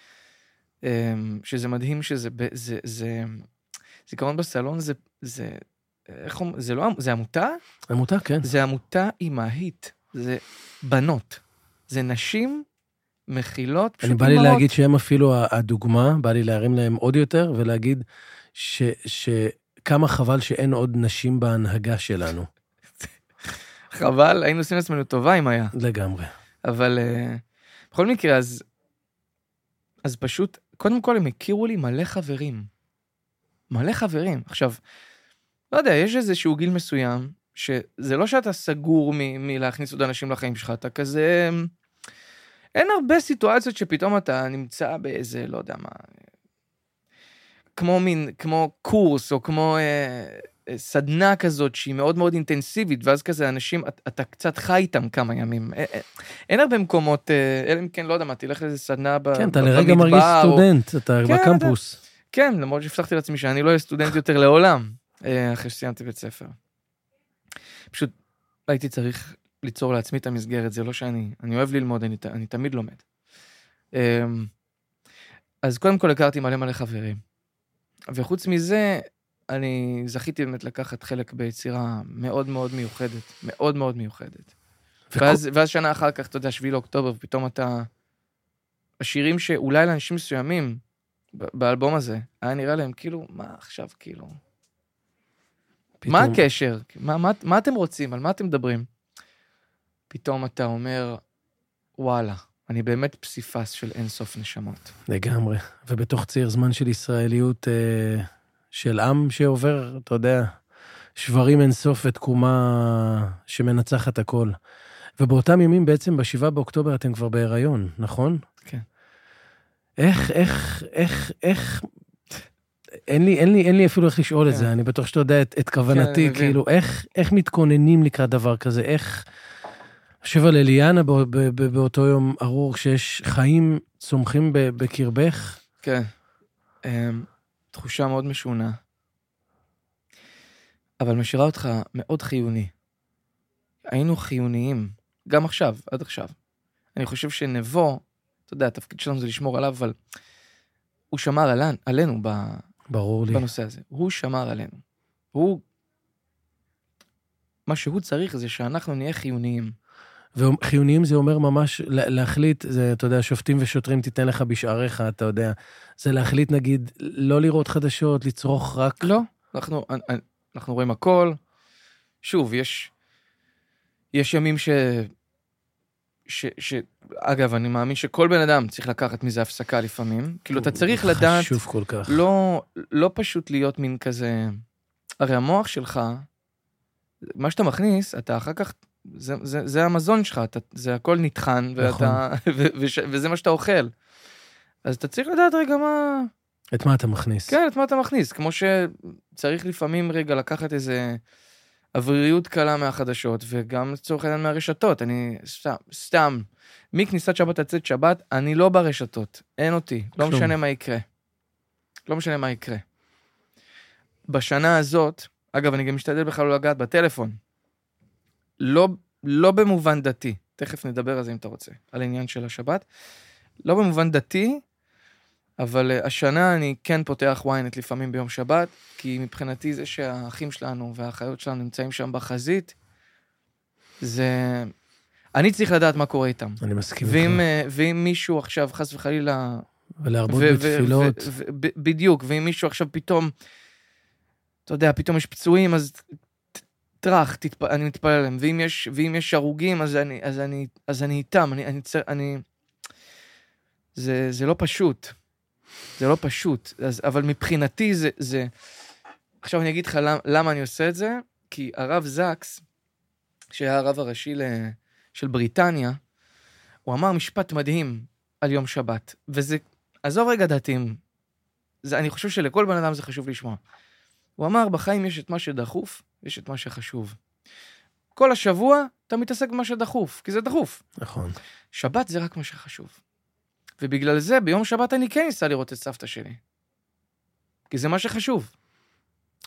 שזה מדהים שזה, זה, זה, זיכרון בסלון זה, זה, איך אומרים, זה לא, זה עמותה? עמותה, כן. זה עמותה אימהית, זה בנות, זה נשים מכילות, פשוט אימהות. אני בא לי להגיד שהם אפילו הדוגמה, בא לי להרים להם עוד יותר, ולהגיד ש, שכמה חבל שאין עוד נשים בהנהגה שלנו. חבל, היינו עושים לעצמנו טובה אם היה. לגמרי. אבל בכל מקרה, אז, אז פשוט, קודם כל הם הכירו לי מלא חברים. מלא חברים. עכשיו, לא יודע, יש איזשהו גיל מסוים, שזה לא שאתה סגור מ- מלהכניס עוד אנשים לחיים שלך, אתה כזה... אין הרבה סיטואציות שפתאום אתה נמצא באיזה, לא יודע מה, כמו מין, כמו קורס, או כמו אה, סדנה כזאת, שהיא מאוד מאוד אינטנסיבית, ואז כזה אנשים, אתה, אתה קצת חי איתם כמה ימים. אה, אה, אין הרבה מקומות, אה, אלא אם כן, לא יודע מה, תלך לאיזה סדנה ב, כן, אתה ב, לרגע במדבר, מרגיש סטודנט, או... אתה כן, בקמפוס. אתה... כן, למרות שהבטחתי לעצמי שאני לא אהיה סטודנט יותר לעולם, אה, אחרי שסיימתי בית ספר. פשוט הייתי צריך ליצור לעצמי את המסגרת, זה לא שאני, אני אוהב ללמוד, אני, אני תמיד לומד. אז קודם כל הכרתי מלא מלא חברים. וחוץ מזה, אני זכיתי באמת לקחת חלק ביצירה מאוד מאוד מיוחדת, מאוד מאוד מיוחדת. וכל... ואז, ואז שנה אחר כך, אתה יודע, שביעי לאוקטובר, ופתאום אתה, השירים שאולי לאנשים מסוימים, באלבום הזה, היה נראה להם כאילו, מה עכשיו כאילו? פתאום... מה הקשר? מה, מה, מה אתם רוצים? על מה אתם מדברים? פתאום אתה אומר, וואלה, אני באמת פסיפס של אינסוף נשמות. לגמרי. ובתוך ציר זמן של ישראליות אה, של עם שעובר, אתה יודע, שברים אינסוף ותקומה שמנצחת הכל. ובאותם ימים בעצם בשבעה באוקטובר אתם כבר בהיריון, נכון? כן. איך, איך, איך, איך... אין לי, אין לי, אין לי אפילו איך לשאול את זה, אני בטוח שאתה יודע את, את כוונתי, כאילו, איך, איך מתכוננים לקראת דבר כזה, איך... חושב על אליאנה באותו יום ארור, שיש חיים צומחים בקרבך. כן. תחושה מאוד משונה. אבל משאירה אותך מאוד חיוני. היינו חיוניים, גם עכשיו, עד עכשיו. אני חושב שנבו, אתה יודע, התפקיד שלנו זה לשמור עליו, אבל הוא שמר עלינו ברור לי. בנושא הזה. הוא שמר עלינו. הוא, מה שהוא צריך זה שאנחנו נהיה חיוניים. וחיוניים זה אומר ממש להחליט, זה, אתה יודע, שופטים ושוטרים תיתן לך בשעריך, אתה יודע, זה להחליט, נגיד, לא לראות חדשות, לצרוך רק... לא, אנחנו, אנחנו רואים הכל. שוב, יש, יש ימים ש, ש, ש... אגב, אני מאמין שכל בן אדם צריך לקחת מזה הפסקה לפעמים. כאילו, אתה צריך לדעת... חשוב כל כך. לא, לא פשוט להיות מין כזה... הרי המוח שלך, מה שאתה מכניס, אתה אחר כך... זה, זה, זה המזון שלך, אתה, זה הכל נטחן, ואתה, ו, ו, וזה מה שאתה אוכל. אז אתה צריך לדעת רגע מה... את מה אתה מכניס. כן, את מה אתה מכניס. כמו שצריך לפעמים רגע לקחת איזה אווריריות קלה מהחדשות, וגם לצורך העניין מהרשתות. אני סתם, סתם, מכניסת שבת לצאת שבת, אני לא ברשתות. אין אותי. לא כלום. משנה מה יקרה. לא משנה מה יקרה. בשנה הזאת, אגב, אני גם משתדל בכלל לא לגעת בטלפון. לא, לא במובן דתי, תכף נדבר על זה אם אתה רוצה, על העניין של השבת, לא במובן דתי, אבל השנה אני כן פותח וויינט לפעמים ביום שבת, כי מבחינתי זה שהאחים שלנו והאחיות שלנו נמצאים שם בחזית, זה... אני צריך לדעת מה קורה איתם. אני מסכים ואם, איתך. ואם מישהו עכשיו חס וחלילה... ולהרבות בתפילות. בדיוק, ואם מישהו עכשיו פתאום, אתה יודע, פתאום יש פצועים, אז... טרח, תתפ... אני מתפלל עליהם, ואם יש, ואם יש הרוגים, אז אני, אז אני, אז אני איתם, אני, אני, אני, זה, זה לא פשוט, זה לא פשוט, אז, אבל מבחינתי זה, זה, עכשיו אני אגיד לך למה, למה אני עושה את זה, כי הרב זקס, שהיה הרב הראשי של בריטניה, הוא אמר משפט מדהים על יום שבת, וזה, עזוב רגע דתיים, זה, אני חושב שלכל בן אדם זה חשוב לשמוע. הוא אמר, בחיים יש את מה שדחוף, יש את מה שחשוב. כל השבוע אתה מתעסק במה שדחוף, כי זה דחוף. נכון. שבת זה רק מה שחשוב. ובגלל זה, ביום שבת אני כן ניסה לראות את סבתא שלי. כי זה מה שחשוב.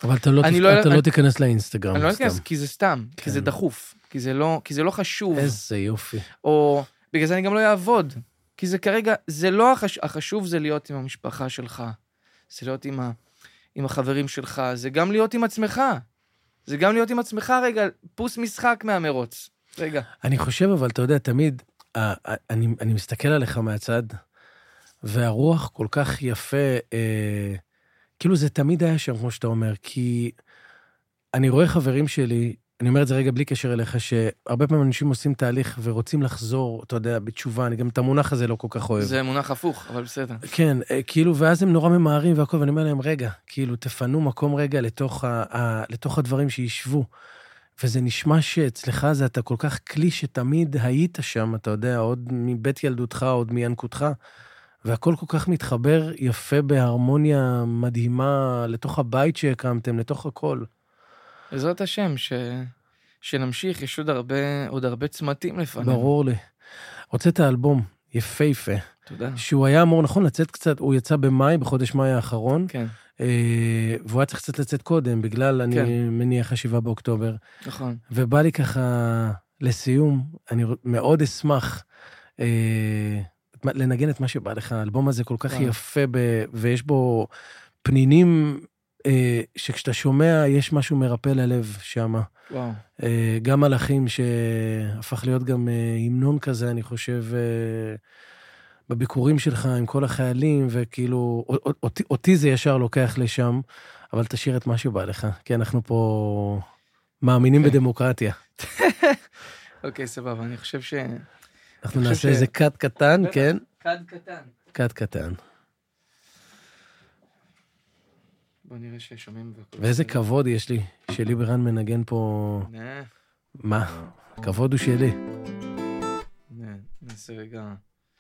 אבל אתה לא, אני תפ... לא, אתה אני... לא תיכנס לאינסטגרם. אני לא אכנס, כי זה סתם, כן. כי זה דחוף, כי זה לא, כי זה לא חשוב. איזה יופי. או בגלל זה אני גם לא אעבוד, כי זה כרגע, זה לא החש... החשוב זה להיות עם המשפחה שלך, זה להיות עם, ה... עם החברים שלך, זה גם להיות עם עצמך, זה גם להיות עם עצמך, רגע, פוס משחק מהמרוץ, רגע. אני חושב, אבל אתה יודע, תמיד, אני, אני מסתכל עליך מהצד, והרוח כל כך יפה, אה, כאילו זה תמיד היה שם, כמו שאתה אומר, כי אני רואה חברים שלי, אני אומר את זה רגע בלי קשר אליך, שהרבה פעמים אנשים עושים תהליך ורוצים לחזור, אתה יודע, בתשובה, אני גם את המונח הזה לא כל כך אוהב. זה מונח הפוך, אבל בסדר. כן, כאילו, ואז הם נורא ממהרים והכל, ואני אומר להם, רגע, כאילו, תפנו מקום רגע לתוך, ה, ה, לתוך הדברים שישבו. וזה נשמע שאצלך זה אתה כל כך כלי שתמיד היית שם, אתה יודע, עוד מבית ילדותך, עוד מינקותך, והכל כל כך מתחבר יפה בהרמוניה מדהימה לתוך הבית שהקמתם, לתוך הכל. בעזרת השם, ש... שנמשיך, יש עוד הרבה, עוד הרבה צמתים לפנינו. ברור לי. רוצה את האלבום, יפה יפה. תודה. שהוא היה אמור, נכון, לצאת קצת, הוא יצא במאי, בחודש מאי האחרון. כן. אה, והוא היה צריך קצת לצאת קודם, בגלל, כן. אני מניח, השבעה באוקטובר. נכון. ובא לי ככה, לסיום, אני מאוד אשמח אה, לנגן את מה שבא לך. האלבום הזה כל כך וואו. יפה, ב, ויש בו פנינים, שכשאתה שומע, יש משהו מרפא ללב שם. וואו. גם מלאכים שהפך להיות גם המנון כזה, אני חושב, בביקורים שלך עם כל החיילים, וכאילו, אותי, אותי זה ישר לוקח לשם, אבל תשאיר את מה שבא לך, כי אנחנו פה מאמינים בדמוקרטיה. אוקיי, סבבה, אני חושב ש... אנחנו נעשה איזה קאט קטן, כן? קאט קטן. קאט קטן. בוא נראה ששומעים. ואיזה כבוד יש לי, שליברן מנגן פה... מה? הכבוד הוא שלי. נעשה רגע...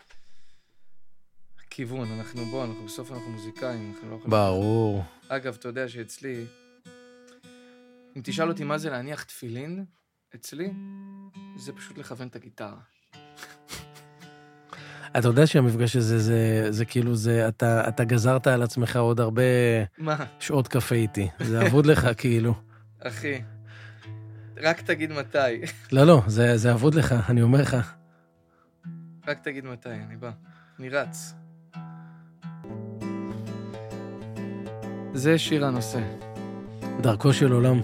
כיוון, אנחנו בוא, אנחנו בסוף אנחנו מוזיקאים. ברור. אגב, אתה יודע שאצלי, אם תשאל אותי מה זה להניח תפילין, אצלי, זה פשוט לכוון את הגיטרה. אתה יודע שהמפגש הזה, זה, זה כאילו, זה, אתה, אתה גזרת על עצמך עוד הרבה מה? שעות קפה איתי. זה עבוד לך, כאילו. אחי, רק תגיד מתי. לא, לא, זה, זה עבוד לך, אני אומר לך. רק תגיד מתי, אני בא. אני רץ. זה שיר הנושא. דרכו של עולם.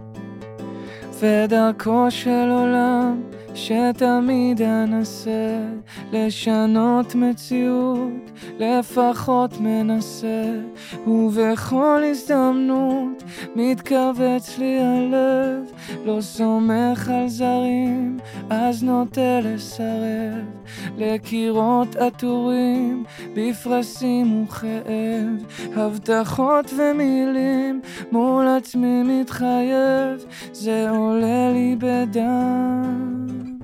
ודרכו של עולם שתמיד אנסה לשנות מציאות, לפחות מנסה, ובכל הזדמנות מתכווץ לי הלב, לא סומך על זרים, אז נוטה לסרב, לקירות עטורים, בפרסים וכאב, הבטחות ומילים, מול עצמי מתחייב, זה עולה לי בדם.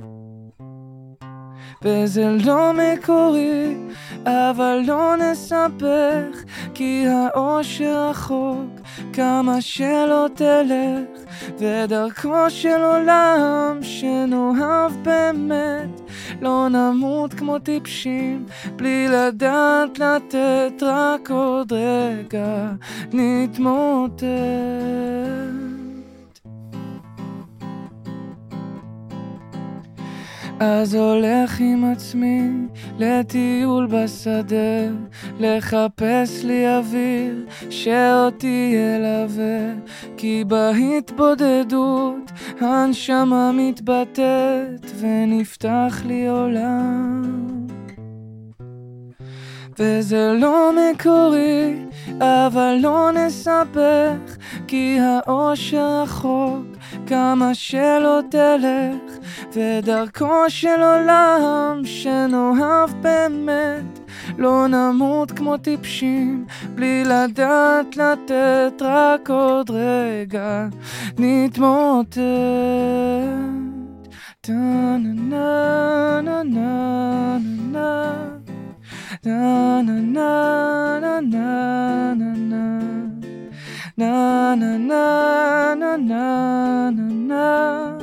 וזה לא מקורי, אבל לא נספך, כי האושר רחוק, כמה שלא תלך, ודרכו של עולם שנאהב באמת, לא נמות כמו טיפשים, בלי לדעת לתת, רק עוד רגע נתמוטט. אז הולך עם עצמי לטיול בשדה, לחפש לי אוויר שאותי ילווה, כי בהתבודדות הנשמה מתבטאת ונפתח לי עולם. וזה לא מקורי, אבל לא נסבך, כי האושר רחוק, כמה שלא תלך, ודרכו של עולם שנאהב באמת, לא נמות כמו טיפשים, בלי לדעת לתת, רק עוד רגע נתמוטט. טה נה נה נה נה נה na na na na na na na na na na na na na.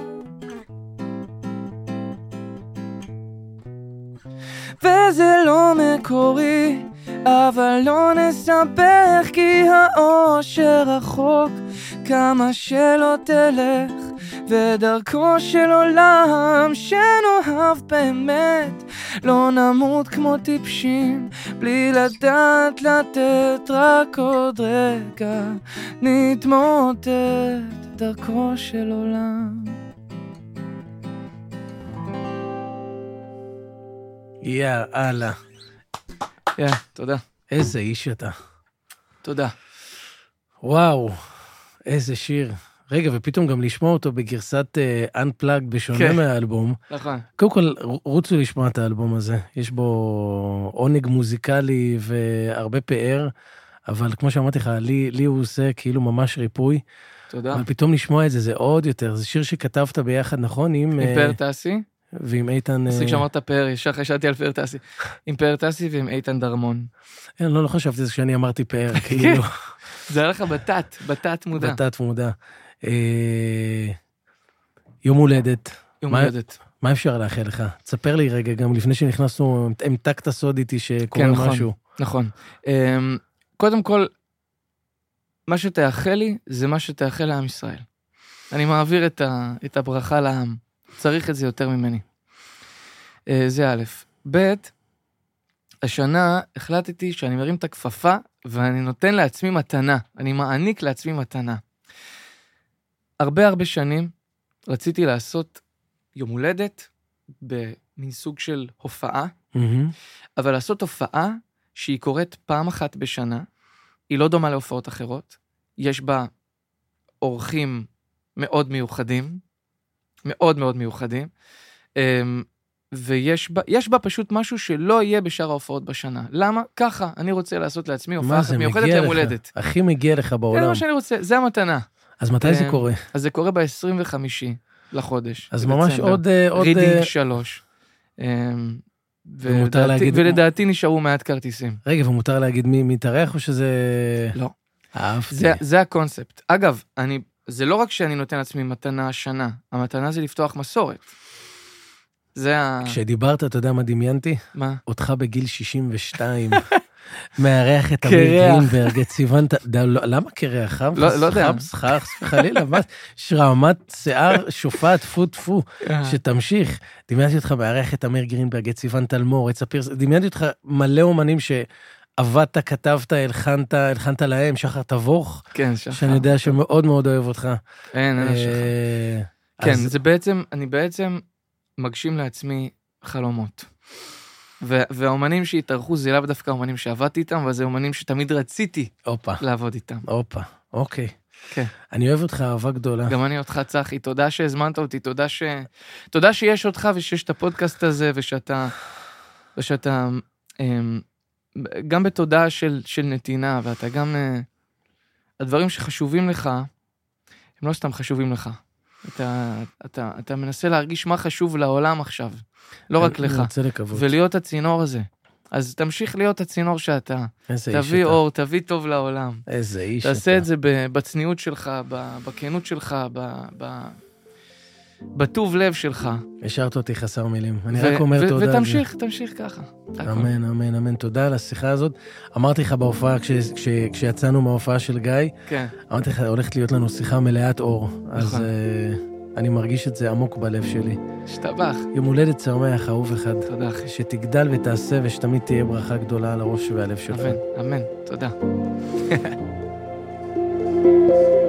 וזה לא מקורי, אבל לא נספר כי האושר רחוק, כמה שלא תלך, ודרכו של עולם שנאהב באמת. לא נמות כמו טיפשים, בלי לדעת לתת, רק עוד רגע נתמוטט, דרכו של עולם. יאללה. יא, תודה. איזה איש אתה. תודה. וואו, איזה שיר. רגע, ופתאום גם לשמוע אותו בגרסת uh, Unplugged בשונה כן. מהאלבום. נכון. קודם כל, רוצו לשמוע את האלבום הזה. יש בו עונג מוזיקלי והרבה פאר, אבל כמו שאמרתי לך, לי, לי הוא עושה כאילו ממש ריפוי. תודה. אבל פתאום לשמוע את זה, זה עוד יותר. זה שיר שכתבת ביחד, נכון? עם... עם פאר טסי. ועם איתן... עשיק שאמרת פאר, ישר חשבתי על פאר טסי. עם פאר טסי ועם איתן דרמון. אין, לא, לא חשבתי זה כשאני אמרתי פאר, כאילו. זה היה לך בתת, בתת מודע. בתת מודע. יום הולדת. יום הולדת. מה אפשר לאחל לך? תספר לי רגע, גם לפני שנכנסנו, המתקת סוד איתי שקורה משהו. נכון. קודם כל, מה שתאחל לי, זה מה שתאחל לעם ישראל. אני מעביר את הברכה לעם. צריך את זה יותר ממני. זה א'. ב', השנה החלטתי שאני מרים את הכפפה, ואני נותן לעצמי מתנה. אני מעניק לעצמי מתנה. הרבה הרבה שנים רציתי לעשות יום הולדת במין סוג של הופעה, Mm-hmm. אבל לעשות הופעה שהיא קורית פעם אחת בשנה, היא לא דומה להופעות אחרות, יש בה אורחים מאוד מיוחדים, מאוד מאוד מיוחדים, ויש בה, יש בה פשוט משהו שלא יהיה בשאר ההופעות בשנה. למה? ככה, אני רוצה לעשות לעצמי הופעה מיוחדת ליום הולדת. הכי מגיע לך בעולם. זה מה שאני רוצה, זה המתנה. אז מתי זה קורה? אז זה קורה ב-עשרים וחמישי לחודש. אז ממש עוד... רידינג שלוש. ולדעתי נשארו מעט כרטיסים. רגע, ומותר להגיד מי מתארח או שזה... לא. אהבתי. זה הקונספט. אגב, זה לא רק שאני נותן לעצמי מתנה השנה, המתנה זה לפתוח מסורת. זה ה... כשדיברת, אתה יודע מה דמיינתי? מה? אותך בגיל שישים ושתיים. מארח את אמיר גרינברג, את סיוון... למה קרח? לא יודע. סחר, חלילה, שרעמת שיער שופעת, טפו טפו, שתמשיך. דמיינתי אותך מארח את אמיר גרינברג, את סיוון תלמור, את ספיר... דמיינתי אותך מלא אומנים שעבדת, כתבת, הלחנת, הלחנת להם, שחר תבוך. כן, שחר. שאני יודע שמאוד מאוד אוהב אותך. אין, אין שחר. כן, זה בעצם, אני בעצם מגשים לעצמי חלומות. והאומנים שהתארחו זה לאו דווקא אומנים שעבדתי איתם, אבל זה אומנים שתמיד רציתי לעבוד איתם. אופה, אוקיי. כן. אני אוהב אותך אהבה גדולה. גם אני אותך צחי, תודה שהזמנת אותי, תודה ש... תודה שיש אותך ושיש את הפודקאסט הזה, ושאתה... ושאתה... גם בתודעה של, של נתינה, ואתה גם... הדברים שחשובים לך, הם לא סתם חשובים לך. אתה, אתה, אתה מנסה להרגיש מה חשוב לעולם עכשיו. לא רק לך. ולהיות הצינור הזה. אז תמשיך להיות הצינור שאתה. תביא אור, תביא טוב לעולם. איזה איש אתה. תעשה את זה בצניעות שלך, בכנות שלך, בטוב לב שלך. השארת אותי חסר מילים. אני רק אומר תודה. ותמשיך, תמשיך ככה. אמן, אמן, אמן. תודה על השיחה הזאת. אמרתי לך בהופעה, כשיצאנו מההופעה של גיא, אמרתי לך, הולכת להיות לנו שיחה מלאת אור. אז... אני מרגיש את זה עמוק בלב שלי. שתבח. יום הולדת שמח, אהוב אחד. תודה, אחי. שתגדל ותעשה ושתמיד תהיה ברכה גדולה על הראש והלב שלך. אמן, אמן. תודה.